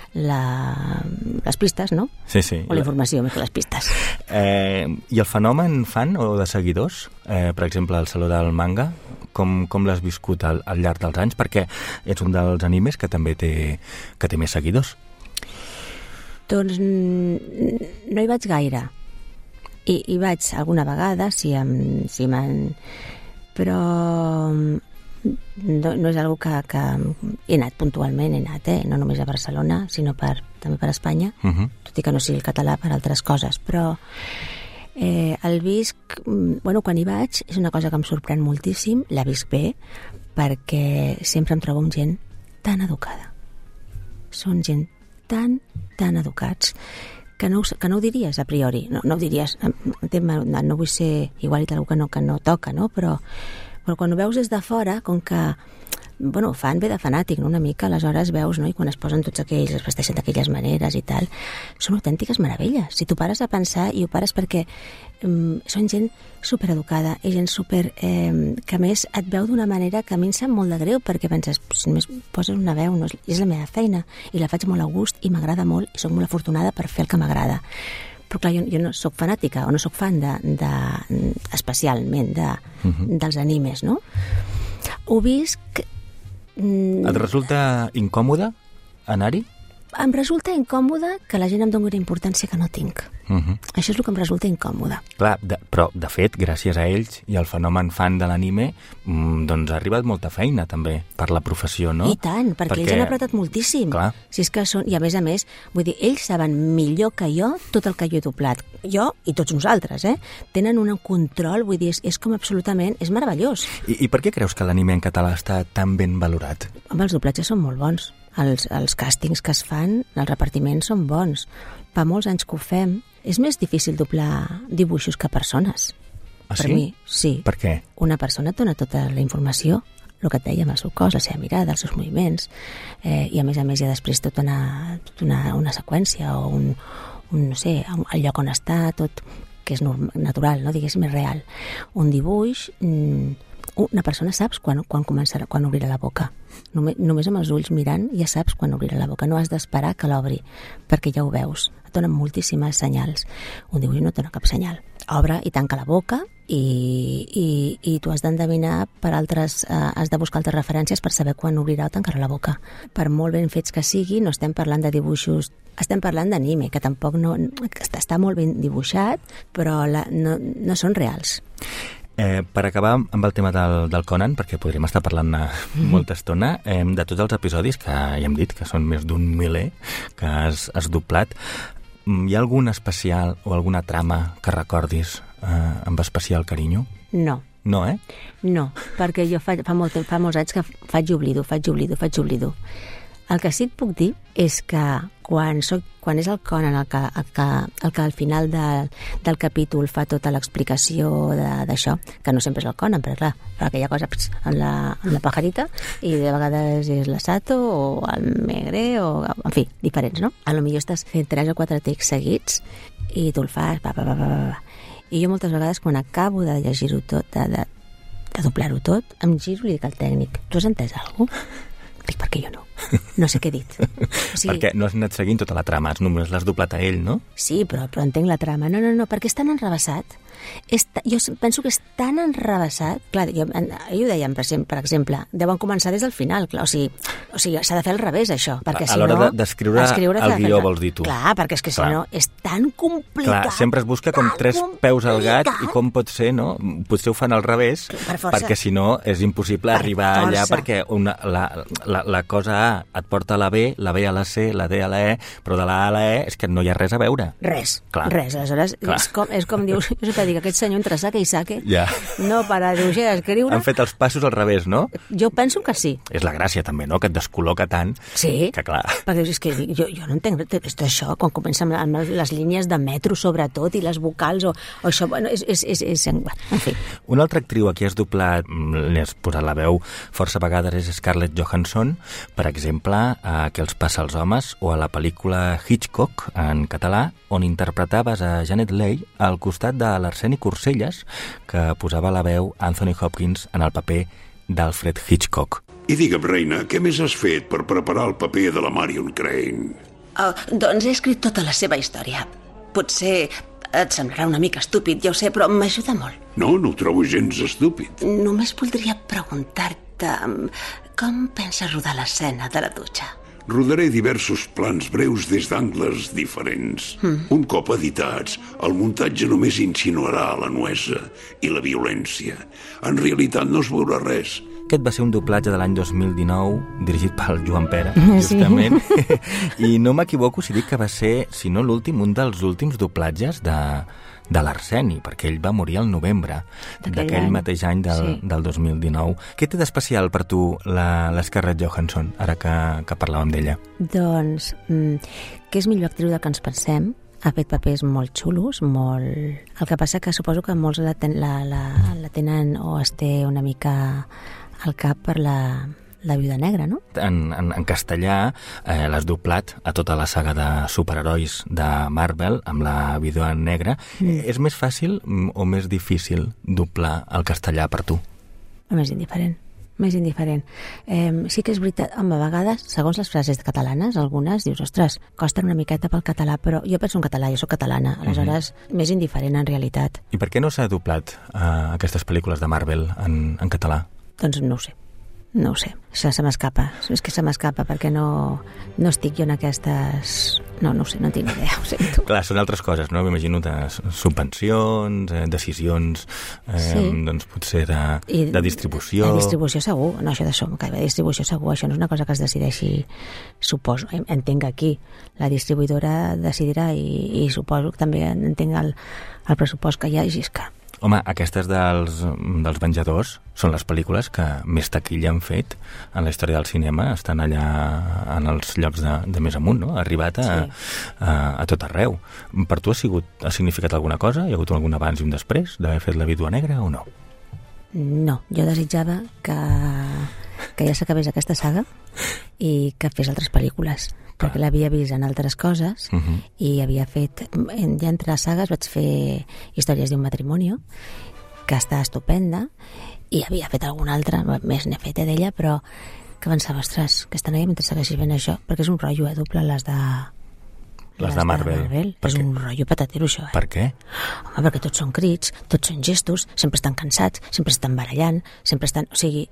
Speaker 3: les pistes, no?
Speaker 5: Sí.
Speaker 3: O la informació, més que les pistes.
Speaker 5: I el fenomen fan o de seguidors? Per exemple, el Saló del Manga, com l'has viscut al llarg dels anys? Perquè ets un dels animes que també té més seguidors.
Speaker 3: Doncs no hi vaig gaire. Hi vaig alguna vegada, però no és algo que he anat puntualment, no només a Barcelona, sinó també per Espanya, tot i que no sigui el català per altres coses, però el visc, quan hi vaig, és una cosa que em sorprèn moltíssim, la visc bé, perquè sempre em trobo amb gent tan educada. Són gent tan educats que no ho diries a priori, no ho diries, no vull ser igual i tal que no toca, no? Però quan ho veus des de fora, com que fan bé de fanàtic, no? Una mica, aleshores veus, no? I quan es posen tots aquells, es vesteixen d'aquelles maneres i tal, són autèntiques meravelles. Si tu pares a pensar, i ho pares perquè són gent supereducada i gent que a més et veu d'una manera que a mi em sap molt de greu, perquè penses, si només poses una veu, no, és la meva feina i la faig molt a gust i m'agrada molt i soc molt afortunada per fer el que m'agrada. Però clar, jo no soc fanàtica o no soc fan especialment dels animes, no? Ho visc...
Speaker 5: Et resulta incòmode anar-hi?
Speaker 3: em resulta incòmode que la gent em doni una importància que no tinc. Això és el que em resulta incòmode.
Speaker 5: Clar, però, de fet, gràcies a ells i al fenomen fan de l'anime, doncs ha arribat molta feina, també, per la professió, no?
Speaker 3: I tant, perquè ells han apretat moltíssim.
Speaker 5: Clar.
Speaker 3: Si és que són, i a més, vull dir, ells saben millor que jo tot el que jo he doblat. Jo i tots nosaltres, tenen un control, vull dir, és com absolutament, és meravellós.
Speaker 5: I per què creus que l'anime en català està tan ben valorat?
Speaker 3: Home, els doblatges són molt bons. Els càstings que es fan, els repartiments són bons. Fa molts anys que ho fem. És més difícil doblar dibuixos que persones.
Speaker 5: Ah,
Speaker 3: per
Speaker 5: sí?
Speaker 3: mi, sí.
Speaker 5: Per què?
Speaker 3: Una persona et dona tota la informació, el que et dèiem, el seu cos, la seva mirada, els seus moviments, i a més hi ha després tota una seqüència o no sé, el lloc on està, tot, que és natural, no? Diguéssim, és real. Un dibuix, una persona saps quan obrirà la boca. Només amb els ulls mirant ja saps quan obrirà la boca. No has d'esperar que l'obri, perquè ja ho veus. Et donen moltíssimes senyals. Un dibuix no et dona cap senyal. Obre i tanca la boca i tu has d'endevinar per altres, has de buscar altres referències per saber quan obrirà o tancarà la boca. Per molt ben fets que sigui, no estem parlant de dibuixos, estem parlant d'anime, que tampoc està molt ben dibuixat, però no són reals.
Speaker 5: Per acabar amb el tema del Conan, perquè podríem estar parlant molta estona, de tots els episodis, que ja hem dit que són més d'un miler que has doblat, hi ha algun especial o alguna trama que recordis amb especial carinyo?
Speaker 3: No.
Speaker 5: No,
Speaker 3: No, perquè jo fa molts anys que faig i oblido. El que sí et puc dir és que quan és el Conan el que al final del capítol fa tota l'explicació d'això, que no sempre és el Conan, però clar, fa aquella cosa amb la pajarita, i de vegades és la Sato o el Megre, o en fi, diferents, no? A lo millor estàs fent 3 o 4 tics seguits i tu el fas, i jo moltes vegades quan acabo de llegir-ho tot, de doblar-ho tot, em giro i li dic al tècnic: tu has entès alguna cosa? Dic, perquè jo no. No sé què he dit. O sigui,
Speaker 5: perquè no has anat seguint tota la trama, només l'has doblat a ell, no?
Speaker 3: Sí, però entenc la trama. No, perquè és tan enrevessat. Jo penso que és tan enrevessat. Clar, jo ho dèiem, per exemple, deuen començar des del final. Clar, o sigui, s'ha de fer al revés, això. Perquè,
Speaker 5: a l'hora d'escriure el guió, vols dir tu.
Speaker 3: Clar, perquè és que si no és tan complicat.
Speaker 5: Clar, sempre es busca com 3 peus al gat, i com pot ser, no? Potser ho fan al revés, perquè si no és impossible arribar allà, perquè la cosa A et porta a la B a la C, la D a la E, però de la A a la E és que no hi ha res a veure.
Speaker 3: Res. Aleshores, és com dius, jo sempre dic, aquest senyor entre saque i saque no para d'escriure.
Speaker 5: Han fet els passos al revés, no?
Speaker 3: Jo penso que sí.
Speaker 5: És la gràcia també, no?, que et descol·loca tant.
Speaker 3: Sí,
Speaker 5: que clar.
Speaker 3: perquè és que jo no entenc això, quan comença amb les línies de metro sobretot i les vocals o això, bueno, en fi.
Speaker 5: Una altra actriu a qui has doblat, li has posat la veu força vegades, és Scarlett Johansson, per exemple, a Què els passa als homes, o a la pel·lícula Hitchcock, en català, on interpretaves a Janet Leigh al costat de l'Arseni Corcelles, que posava la veu Anthony Hopkins en el paper d'Alfred Hitchcock.
Speaker 9: I digue'm, reina, què més has fet per preparar el paper de la Marion Crane?
Speaker 11: Doncs he escrit tota la seva història. Potser et semblarà una mica estúpid, ja ho sé, però m'ajuda molt.
Speaker 9: No ho trobo gens estúpid.
Speaker 11: Només voldria preguntar-te com penses rodar l'escena de la dutxa?
Speaker 9: Rodaré diversos plans breus des d'angles diferents. Un cop editats, el muntatge només insinuarà la nuesa i la violència. En realitat no es veurà res.
Speaker 5: Aquest va ser un doblatge de l'any 2019, dirigit pel Joan Pera, justament. I no m'equivoco si dic que va ser, si no l'últim, un dels últims doblatges de l'Arseni, perquè ell va morir al novembre d'aquell mateix any del 2019. Què té d'especial per tu l'Scarlett Johansson, ara que parlàvem d'ella?
Speaker 3: Doncs que és millor actriu del que ens pensem. Ha fet papers molt xulos, molt... El que passa que suposo que molts la tenen o es té una mica al cap per la Viuda Negra, no?
Speaker 5: En castellà l'has doblat a tota la saga de superherois de Marvel amb la Viuda Negra. És més fàcil o més difícil doblar el castellà per tu?
Speaker 3: Més indiferent. Sí que és veritat, a vegades, segons les frases catalanes, algunes dius, ostres, costen una miqueta pel català, però jo penso en català, jo soc catalana, aleshores més indiferent en realitat.
Speaker 5: I per què no s'ha doblat aquestes pel·lícules de Marvel en català?
Speaker 3: Doncs no ho sé. no ho sé, això se m'escapa. És que se m'escapa perquè no estic jo en aquestes... No ho sé, no tinc idea, ho sento.
Speaker 5: Clar, són altres coses, no? M'imagino de subvencions, decisions, doncs potser de distribució...
Speaker 3: De distribució segur, no, això d'això, de distribució segur, això no és una cosa que es decideixi, suposo, entenc aquí, la distribuïdora decidirà i suposo que també entenc el pressupost que hi hagi, és que...
Speaker 5: Home, aquestes dels Venjadors són les pel·lícules que més taquilla han fet en la història del cinema, estan allà en els llocs de més amunt, no? Ha arribat a tot arreu. Per tu ha significat alguna cosa? Hi ha hagut algun abans i un després d'haver fet La Vídua Negra o no?
Speaker 3: No, jo desitjava que ja s'acabés aquesta saga i que fes altres pel·lícules, perquè l'havia vist en altres coses i havia fet, ja entre les sagues vaig fer Històries d'un matrimoni, que està estupenda, i havia fet alguna altra, més n'he fet d'ella, però que pensava, ostres, aquesta noia mentre segueixis fent això, perquè és un rotllo doble les de Marvel. És un rotllo patatero, això.
Speaker 5: Per què?
Speaker 3: Home, perquè tots són crits, tots són gestos, sempre estan cansats, sempre estan barallant, sempre estan... O sigui,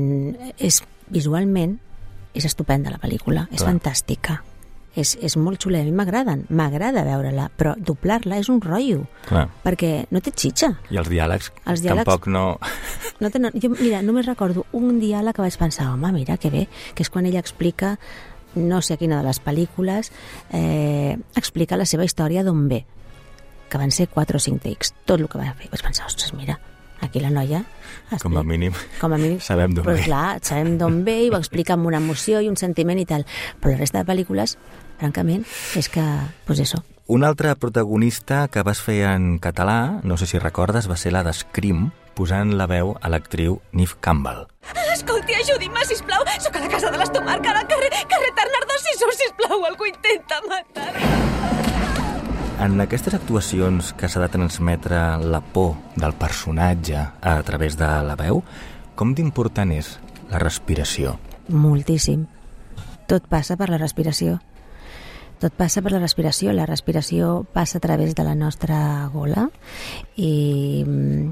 Speaker 3: visualment és estupenda la pel·lícula, és fantàstica, és molt xula, a mi m'agrada veure-la, però doblar-la és un rotllo. Clar. Perquè no té xitxa.
Speaker 5: I els diàlegs tampoc no...
Speaker 3: Jo, mira, només recordo un diàleg que vaig pensar, home, mira, que bé, que és quan ella explica, no sé a quina de les pel·lícules, explica la seva història d'on ve, que van ser 4 o 5 takes, tot el que va fer. Vaig pensar, ostres, mira, aquí la noia...
Speaker 5: Com a mínim sabem d'on ve.
Speaker 3: Però clar, sabem d'on ve i ho explica amb una emoció i un sentiment i tal. Però la resta de pel·lícules, francament, és que, doncs això.
Speaker 5: Un altre protagonista que vas fer en català, no sé si recordes, va ser la d'Scream, posant la veu a l'actriu Neve Campbell.
Speaker 12: Escolti, ajudi'm, sisplau. Soc a la casa de l'Estomarca, al carrer Tarnardó, sisplau, algú intenta matar-me.
Speaker 5: En aquestes actuacions que s'ha de transmetre la por del personatge a través de la veu, com d'important és la respiració?
Speaker 3: Moltíssim. Tot passa per la respiració. Tot passa per la respiració. La respiració passa a través de la nostra gola i...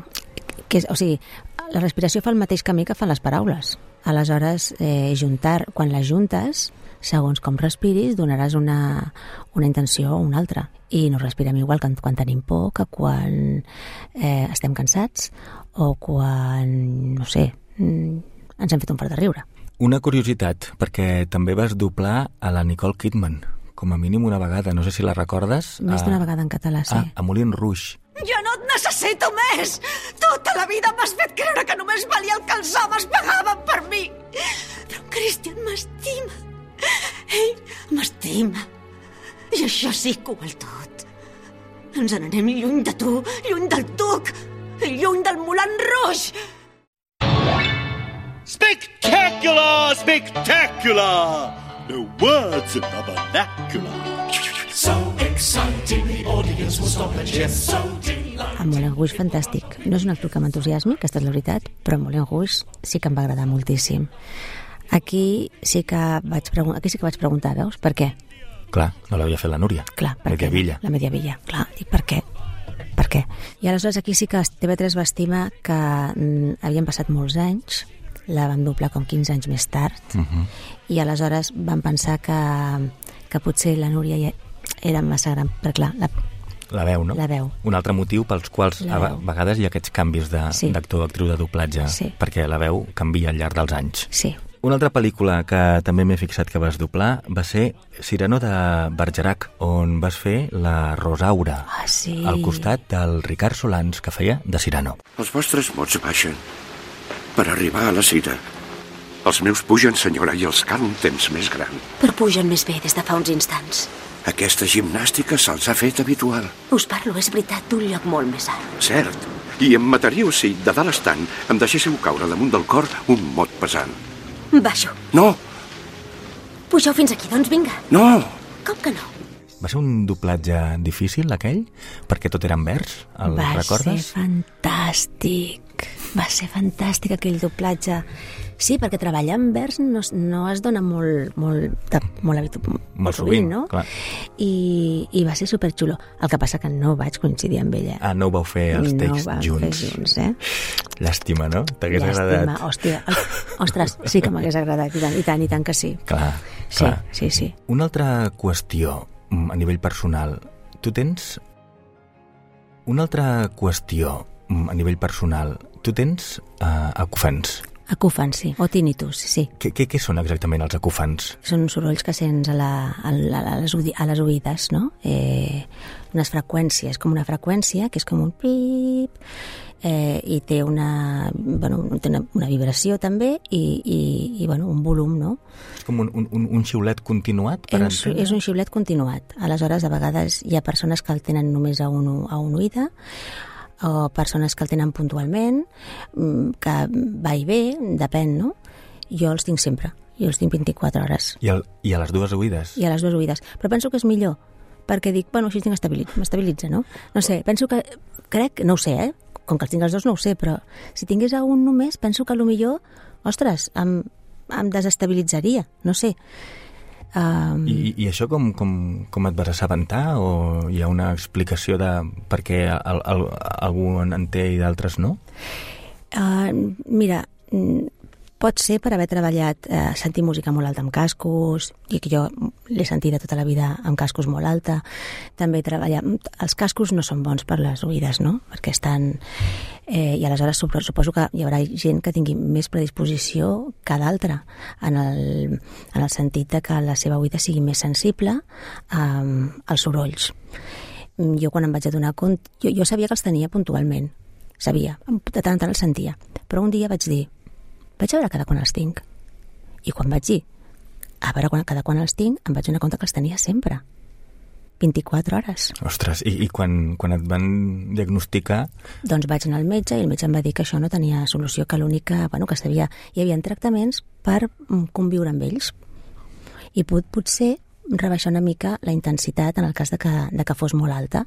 Speaker 3: o sigui, la respiració fa el mateix camí que fan les paraules. Aleshores, quan les juntes, segons com respiris, donaràs una intenció o una altra. I no respirem igual quan tenim por que quan estem cansats o quan, no sé, ens hem fet un fart de riure.
Speaker 5: Una curiositat, perquè també vas doblar a la Nicole Kidman, com a mínim una vegada, no sé si la recordes.
Speaker 3: Més d'una vegada en català, sí.
Speaker 5: A Moulin Rouge.
Speaker 12: Jo no et necessito més! Tota la vida m'has fet creure que només valia el que els homes pagaven per mi! Però en Christian m'estima. Ell m'estima. I això sí que ho val tot. Ens n'anem lluny de tu, lluny del duc, i lluny del Moulin Rouge.
Speaker 13: Spectacular! Spectacular! No words in the vernacular. So exciting, the audience will stop and just so delighted.
Speaker 3: El Moulin Rouge, fantàstic. No és un actor que m'entusiasmi, aquesta és la veritat, però el Moulin Rouge sí que em va agradar moltíssim. Aquí sí que vaig preguntar, veus? Per què?
Speaker 5: Clar, no l'havia fet la Núria.
Speaker 3: Clar, per què? La Mediavilla, clar. Dic, per què? Per què? I aleshores aquí sí que TV3 va estimar que havien passat molts anys, la vam doblar com 15 anys més tard, i aleshores vam pensar que potser la Núria ja era massa gran, perquè clar,
Speaker 5: la veu, no?
Speaker 3: La veu.
Speaker 5: Un altre motiu pels quals a vegades hi ha aquests canvis d'actor o actriu de doblatge, perquè la veu canvia al llarg dels anys.
Speaker 3: Sí.
Speaker 5: Una altra pel·lícula que també m'he fixat que vas doblar va ser Cyrano de Bergerac, on vas fer la Rosaura, al costat del Ricard Solans, que feia de Cyrano.
Speaker 9: Els vostres mots baixen per arribar a la cita. Els meus pugen, senyora, i els cal un temps més gran.
Speaker 4: Però pugen més bé des de fa uns instants.
Speaker 9: Aquesta gimnàstica se'ls ha fet habitual.
Speaker 4: Us parlo, és veritat, d'un lloc molt més alt.
Speaker 9: Cert, i em mataríeu si, de dalt estant, em deixéssiu caure damunt del cor un mot pesant.
Speaker 4: Baixo.
Speaker 9: No.
Speaker 4: Pugeu fins aquí, doncs vinga.
Speaker 9: No.
Speaker 4: Com que no?
Speaker 5: Va ser un doblatge difícil, aquell? Perquè tot era en vers? El recordes?
Speaker 3: Va ser fantàstic aquell doblatge. Sí, perquè treballar en vers no es dona molt sovint, no?
Speaker 5: Clar.
Speaker 3: I va ser superxulo. El que passa que no vaig coincidir amb ella.
Speaker 5: Ah, no ho vau fer els texts junts. Llàstima, no? T'hagués agradat.
Speaker 3: Hòstia. Ostres, sí que m'hagués agradat, i tant que sí.
Speaker 5: Clar.
Speaker 3: Sí.
Speaker 5: Una altra qüestió a nivell personal. Tu tens acúfens?
Speaker 3: Acúfens, sí, o tinnitus, sí.
Speaker 5: Què són exactament els acúfens?
Speaker 3: Són sorolls que sents a les oïdes, no? Unes freqüències, com una freqüència, que és com un pip, i té una vibració també, i un volum, no?
Speaker 5: És com un xiulet continuat?
Speaker 3: És un xiulet continuat. Aleshores, a vegades hi ha persones que el tenen només a una oïda, o persones que el tenen puntualment, que va i ve, depèn, no? Jo els tinc sempre, jo els tinc 24 hores.
Speaker 5: I a les dues oïdes?
Speaker 3: I a les dues oïdes. Però penso que és millor, perquè dic, així m'estabilitza, no? No sé, crec, no ho sé, com que els tinc els dos no ho sé, però si tingués a un només, penso que potser, ostres, em desestabilitzaria, no sé.
Speaker 5: I això com et vas assabentar, o hi ha una explicació de per què algú en té i d'altres no?
Speaker 3: Mira, pot ser per haver treballat, sentir música molt alta amb cascos, i que jo l'he sentida tota la vida amb cascos molt alta. També treballar... Els cascos no són bons per les oïdes, no? Perquè estan... I aleshores suposo que hi haurà gent que tingui més predisposició que d'altra, en el sentit de que la seva oïda sigui més sensible als sorolls. Jo quan em vaig adonar compte... Jo sabia que els tenia puntualment, sabia, de tant en tant els sentia, però un dia vaig dir, vaig a veure cada quan els tinc. I quan vaig dir a veure cada quan els tinc, em vaig donar compte que els tenia sempre. 24 hores.
Speaker 5: Ostres, i quan et van diagnosticar?
Speaker 3: Doncs vaig anar al metge i el metge em va dir que això no tenia solució, que l'única, que hi havia tractaments per conviure amb ells. I potser rebaixar una mica la intensitat en el cas de que fos molt alta.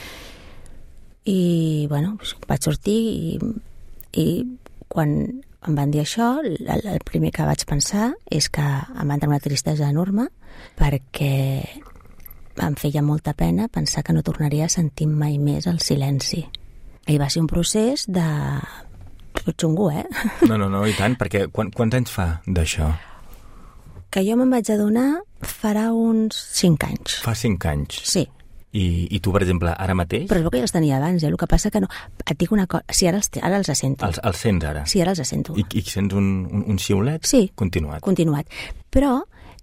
Speaker 3: I, vaig sortir i quan em van dir això, el primer que vaig pensar és que em va entrar una tristesa enorme, perquè em feia molta pena pensar que no tornaria a sentir mai més el silenci. I va ser un procés de... xungo,
Speaker 5: No, i tant, perquè quants anys fa d'això?
Speaker 3: Que jo me'n vaig adonar farà uns 5 anys.
Speaker 5: Fa 5 anys?
Speaker 3: Sí.
Speaker 5: I tu, per exemple, ara mateix?
Speaker 3: Però és que jo els tenia abans, el que passa que no... Et dic una cosa, sí, ara els sento.
Speaker 5: Els sents ara?
Speaker 3: Sí, ara els sento.
Speaker 5: I sents un xiulet?
Speaker 3: Sí.
Speaker 5: Continuat?
Speaker 3: Continuat. Però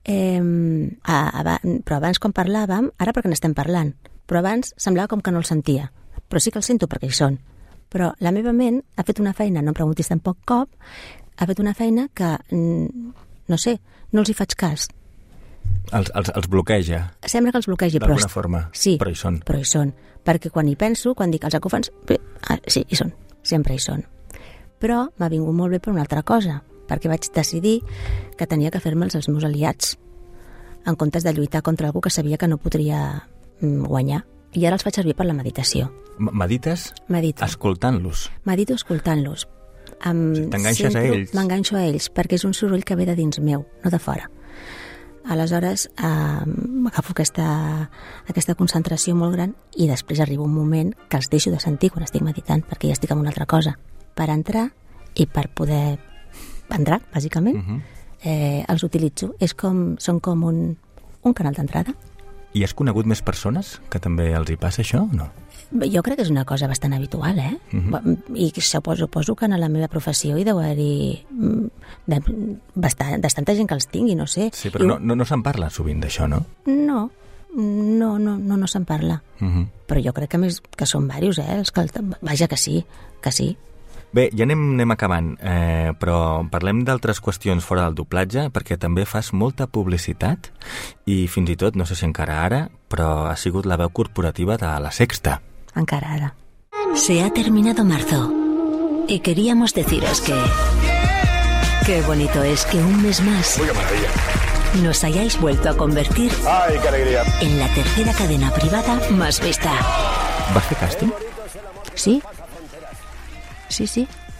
Speaker 3: abans quan parlàvem, ara perquè n'estem parlant, però abans semblava com que no el sentia. Però sí que el sento perquè hi són. Però la meva ment ha fet una feina, no em preguntis tampoc com, ha fet una feina que, no sé, no els hi faig cas.
Speaker 5: Els bloqueja?
Speaker 3: Sembla que els bloquegi, però...
Speaker 5: D'alguna forma?
Speaker 3: Sí,
Speaker 5: però hi són.
Speaker 3: Però hi són. Perquè quan hi penso, quan dic els acúfens, sí, hi són. Sempre hi són. Però m'ha vingut molt bé per una altra cosa, perquè vaig decidir que tenia que fer-me'ls els meus aliats, en comptes de lluitar contra algú que sabia que no podria guanyar. I ara els faig servir per la meditació.
Speaker 5: Medites?
Speaker 3: Medito.
Speaker 5: Escoltant-los?
Speaker 3: Medito escoltant-los.
Speaker 5: T'enganxes a ells?
Speaker 3: M'enganxo a ells, perquè és un soroll que ve de dins meu, no de fora. Aleshores m'agafo aquesta concentració molt gran i després arriba un moment que els deixo de sentir quan estic meditant, perquè ja estic en una altra cosa, per entrar i per poder entrar, bàsicament. Els utilitzo. Són com un canal d'entrada.
Speaker 5: I has conegut més persones que també els hi passa això o no?
Speaker 3: Jo crec que és una cosa bastant habitual, I suposo que en la meva professió hi deu haver-hi bastanta gent que els tingui, no sé.
Speaker 5: Sí, però no se'n parla sovint d'això, no?
Speaker 3: No se'n parla. Però jo crec que són diversos, vaja, que sí.
Speaker 5: Bé, ja anem acabant, però parlem d'altres qüestions fora del doblatge, perquè també fas molta publicitat i fins i tot, no sé si encara ara, però ha sigut la veu corporativa de La Sexta.
Speaker 3: Encara ara.
Speaker 14: Se ha terminado marzo y queríamos deciros que... Qué bonito es que un mes más nos hayáis vuelto a convertir en la tercera cadena privada más vista.
Speaker 5: ¿Vas fer càsting?
Speaker 3: Sí.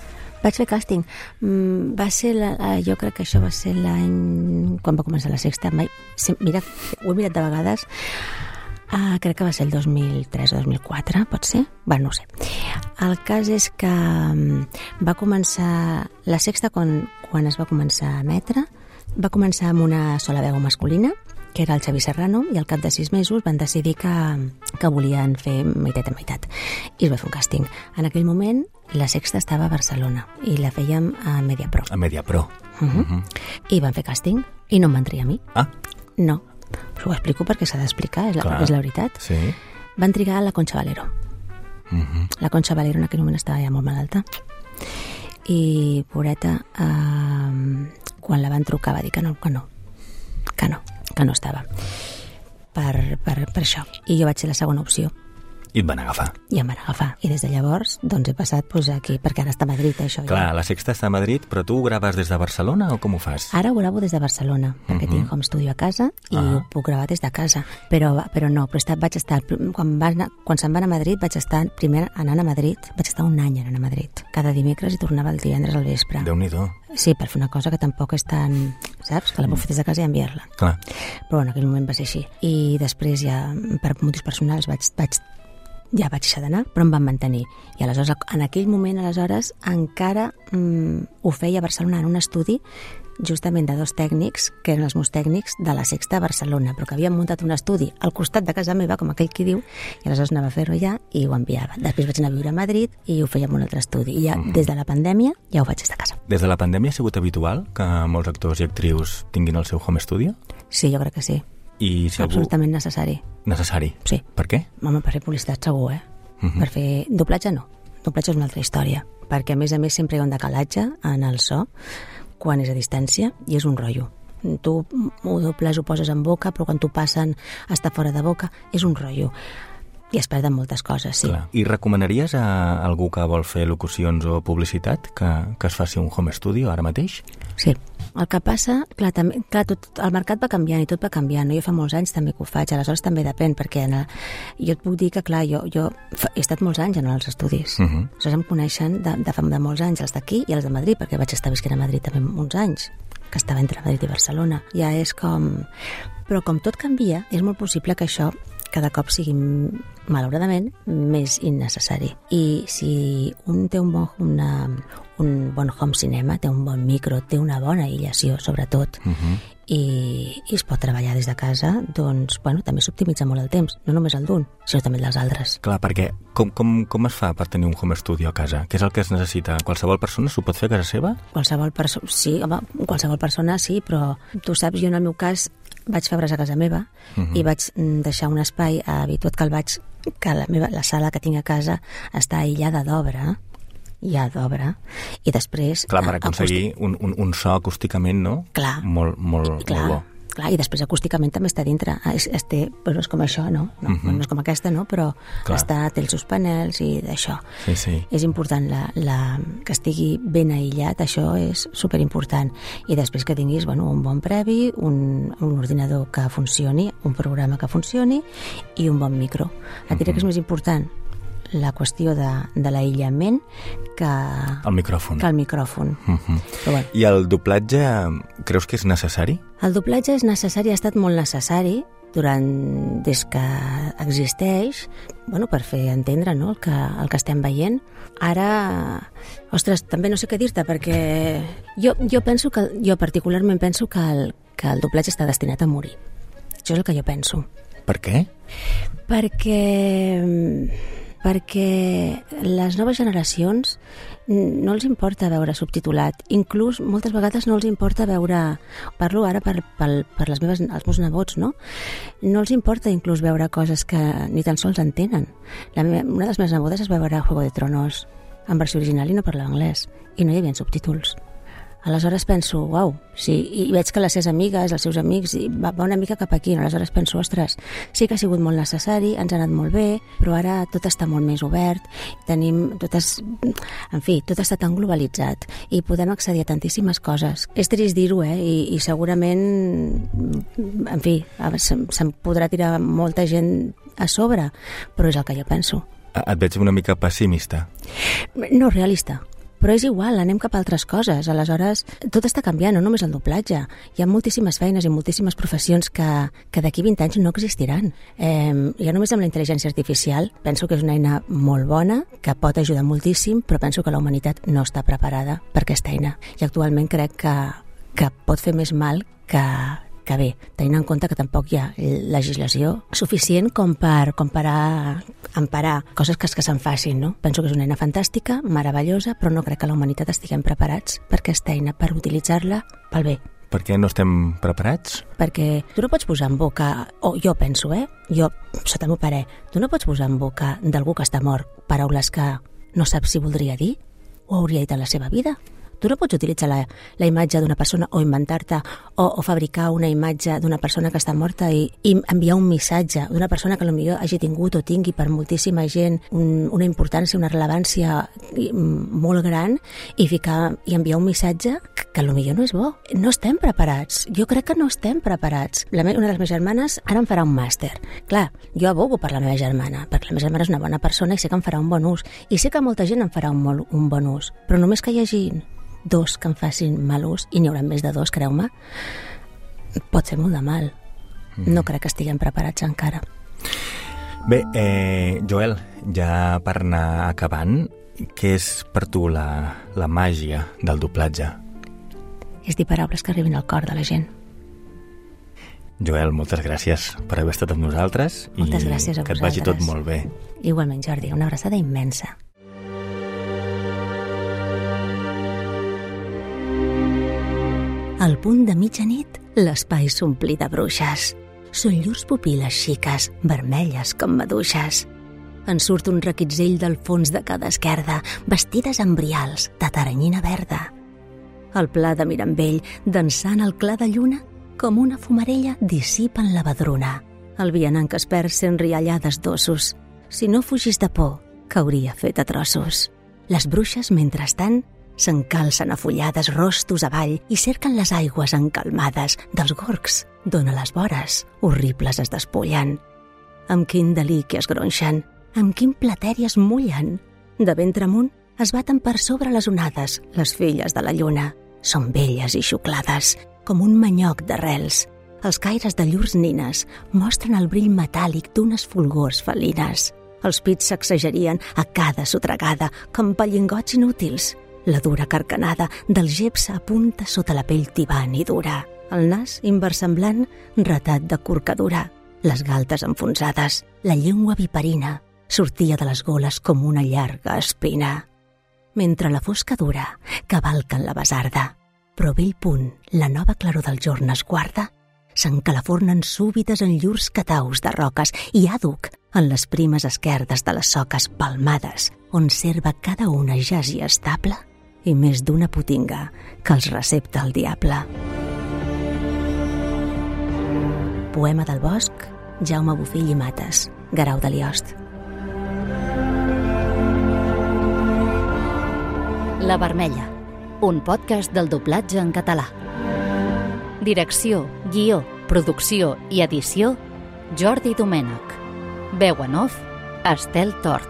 Speaker 3: Vaig fer càsting. Va ser, jo crec que això va ser l'any... Quan va començar la Sexta. Mira, ho he mirat de vegades. Crec que va ser el 2003 o 2004, pot ser? Bueno, no ho sé. El cas és que va començar... La Sexta, quan es va començar a emetre, va començar amb una sola veu masculina, que era el Xavi Serrano, i al cap de 6 mesos van decidir que volien fer meitat a meitat. I es va fer un càsting. En aquell moment, la Sexta estava a Barcelona i la fèiem a Mediapro.
Speaker 5: A Mediapro.
Speaker 3: I van fer càsting i no em van triar a mi.
Speaker 5: Ah.
Speaker 3: No. Us ho explico perquè s'ha d'explicar, és la veritat.
Speaker 5: Sí.
Speaker 3: Van trigar la Concha Valero. La Concha Valero en aquell moment estava ja molt malalta. I, pobreta, quan la van trucar va dir que no estava per això. I jo vaig ser la segona opció.
Speaker 5: I et van agafar.
Speaker 3: I em van agafar. I des de llavors doncs he passat aquí, perquè ara està a Madrid, això.
Speaker 5: Clar, la Sexta està a Madrid, però tu ho graves des de Barcelona o com ho fas?
Speaker 3: Ara ho gravo des de Barcelona, perquè tinc home studio a casa i ho puc gravar des de casa. Però vaig estar... Quan se'n van a Madrid, vaig estar primer anant a Madrid, vaig estar un any anant a Madrid. Cada dimecres i tornava el divendres al vespre.
Speaker 5: Déu-n'hi-do.
Speaker 3: Sí, per fer una cosa que tampoc és tan... Saps? Que la puc fer des de casa i enviar-la.
Speaker 5: Clar.
Speaker 3: Però en aquell moment va ser així. I després ja, per motius personals, vaig deixar d'anar, però em van mantenir. I aleshores, en aquell moment, encara ho feia a Barcelona en un estudi justament de 2 tècnics, que eren els meus tècnics de la Sexta a Barcelona, però que havien muntat un estudi al costat de casa meva, com aquell qui diu, i aleshores anava a fer-ho allà i ho enviava. Després vaig anar a viure a Madrid i ho feia en un altre estudi. I ja, des de la pandèmia, ja ho faig des de casa.
Speaker 5: Des de la pandèmia ha sigut habitual que molts actors i actrius tinguin el seu home studio?
Speaker 3: Sí, jo crec que sí.
Speaker 5: I si
Speaker 3: absolutament necessari.
Speaker 5: Necessari?
Speaker 3: Sí.
Speaker 5: Per què?
Speaker 3: Home, per fer publicitat segur, Per fer doblatge no. Doblatge és una altra història. Perquè a més sempre hi ha un decalatge en el so quan és a distància i és un rotllo. Tu ho dobles, ho poses en boca, però quan t'ho passen està fora de boca, és un rotllo. I es perden moltes coses, sí.
Speaker 5: Clar. I recomanaries a algú que vol fer locucions o publicitat que es faci un home studio ara mateix?
Speaker 3: Sí. El que passa, clar, el mercat va canviant i tot va canviant. Jo fa molts anys també que ho faig, aleshores també depèn, perquè jo et puc dir que, clar, jo he estat molts anys en els estudis. Aleshores em coneixen de molts anys, els d'aquí i els de Madrid, perquè vaig estar visquent a Madrid també uns anys, que estava entre Madrid i Barcelona. Ja és com... Però com tot canvia, és molt possible que això cada cop sigui, malauradament, més innecessari. I si un té un bon home cinema, té un bon micro, té una bona aïllació, sobretot, i es pot treballar des de casa, doncs, també s'optimitza molt el temps, no només el d'un, sinó també el dels altres.
Speaker 5: Clar, perquè com es fa per tenir un home studio a casa? Què és el que es necessita? Qualsevol persona s'ho pot fer a casa seva?
Speaker 3: Qualsevol persona sí, però tu saps, jo en el meu cas vaig fer obres a casa meva i vaig deixar un espai habituat que la sala que tinc a casa està aïllada d'obra, i després...
Speaker 5: Clar, per aconseguir un so acústicament, no?
Speaker 3: Clar.
Speaker 5: Molt bo.
Speaker 3: Clar, i després acústicament també està dintre. Però és com això, no? No és com aquesta, no? Però té els seus panels i d'això.
Speaker 5: Sí.
Speaker 3: És important que estigui ben aïllat, això és superimportant. I després que tinguis un bon previ, un ordinador que funcioni, un programa que funcioni i un bon micro. Et diré que és més important la qüestió de l'aïllament que
Speaker 5: el micròfon.
Speaker 3: Però bueno.
Speaker 5: I el doblatge creus que és necessari?
Speaker 3: El doblatge és necessari, ha estat molt necessari des que existeix, per fer entendre, no, el que estem veient. Ara, ostres, també no sé què dir-te, perquè jo particularment penso que el doblatge està destinat a morir. Això és el que jo penso.
Speaker 5: Per què?
Speaker 3: Perquè les noves generacions no els importa veure subtitulat. Inclús moltes vegades no els importa veure... Parlo ara per els meus nebots, no? No els importa inclús veure coses que ni tan sols entenen. Una de les meves nebodes es va veure Juego de Tronos en versió original i no parlava anglès. I no hi havia subtítols. Aleshores penso, uau, sí, i veig que les seves amigues, els seus amics, va una mica cap aquí. Aleshores penso, ostres, sí que ha sigut molt necessari, ens ha anat molt bé, però ara tot està molt més obert, tot està tan globalitzat i podem accedir a tantíssimes coses. És trist dir-ho, i segurament, en fi, se'n podrà tirar molta gent a sobre, però és el que jo penso.
Speaker 5: Et veig una mica pessimista.
Speaker 3: No, realista. Però és igual, anem cap a altres coses. Aleshores, tot està canviant, no només el doblatge. Hi ha moltíssimes feines i moltíssimes professions que d'aquí 20 anys no existiran. Ja només amb la intel·ligència artificial penso que és una eina molt bona, que pot ajudar moltíssim, però penso que la humanitat no està preparada per aquesta eina. I actualment crec que pot fer més mal que bé, tenint en compte que tampoc hi ha legislació suficient com per emparar coses que se'n facin, no? Penso que és una eina fantàstica, meravellosa, però no crec que la humanitat estiguem preparats per aquesta eina, per utilitzar-la pel bé.
Speaker 5: Per què no estem preparats?
Speaker 3: Perquè tu no pots posar en boca, o jo penso, jo, sota el meu parer, tu no pots posar en boca d'algú que està mort paraules que no saps si voldria dir o hauria dit en la seva vida. Tu no pots utilitzar la imatge d'una persona o inventar-te o fabricar una imatge d'una persona que està morta i enviar un missatge d'una persona que potser hagi tingut o tingui per moltíssima gent una importància, una rellevància molt gran i enviar un missatge que potser no és bo. No estem preparats. Jo crec que no estem preparats. Una de les meves germanes ara em farà un màster. Clar, jo abogo per la meva germana, perquè la meva germana és una bona persona i sé que em farà un bon ús. I sé que molta gent en farà un bon ús. Però només que hi hagi 2 que en facin mal ús, i n'hi haurà més de 2, creu-me, pot fer molt de mal. No crec que estiguem preparats encara.
Speaker 5: Bé, Joel, ja per anar acabant, què és per tu la màgia del doblatge?
Speaker 3: És dir paraules que arribin al cor de la gent.
Speaker 5: Joel, moltes gràcies per haver estat amb nosaltres.
Speaker 3: Moltes gràcies a vosaltres.
Speaker 5: Que et vagi tot molt bé.
Speaker 3: Igualment, Jordi, una abraçada immensa. Al punt de mitjanit, l'espai s'ompli de bruixes. Són llurs pupil·les xiques, vermelles com maduixes. En surt un requitzell del fons de cada esquerda, vestides amb brials de taranyina verda. El pla de Mirambell, dansant al clar de lluna, com una fumarella dissipa en la badruna. El vianant que es perd sent riallades d'ossos. Si no fugís de por, cauria fet a trossos. Les bruixes, mentrestant, s'encalcen afollades rostos avall i cerquen les aigües encalmades dels gorgs, d'on a les vores horribles es despullen. Amb quin deliqui es gronxen, amb quin plateri es mullen. De ventre amunt es baten per sobre les onades les filles de la lluna. Són velles i xuclades, com un manyoc d'arrels. Els caires de llurs nines mostren el brill metàl·lic d'unes fulgors felines. Els pits sacsejarien a cada sotregada com pellingots inútils. La dura carcanada del geps apunta sota la pell tibant i dura. El nas, inversemblant, retat de corcadura. Les galtes enfonsades, la llengua viperina, sortia de les goles com una llarga espina. Mentre la fosca dura cavalca en la besarda, però bell punt la nova claror del jorn es guarda, s'encalafornen súbites en llurs cataus de roques i àduc en les primes esquerdes de les soques palmades, on serva cada una jasi estable i més d'una potinga que els recepta el diable. Poema del Bosc, Jaume Bofill i Mates, Guerau de Liost.
Speaker 1: La Vermella, un podcast del doblatge en català. Direcció, guió, producció i edició, Jordi Domènech. Veu en off, Estel Tort.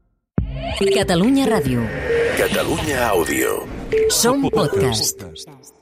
Speaker 14: Catalunya Ràdio.
Speaker 15: Catalunya Àudio.
Speaker 14: Som podcast.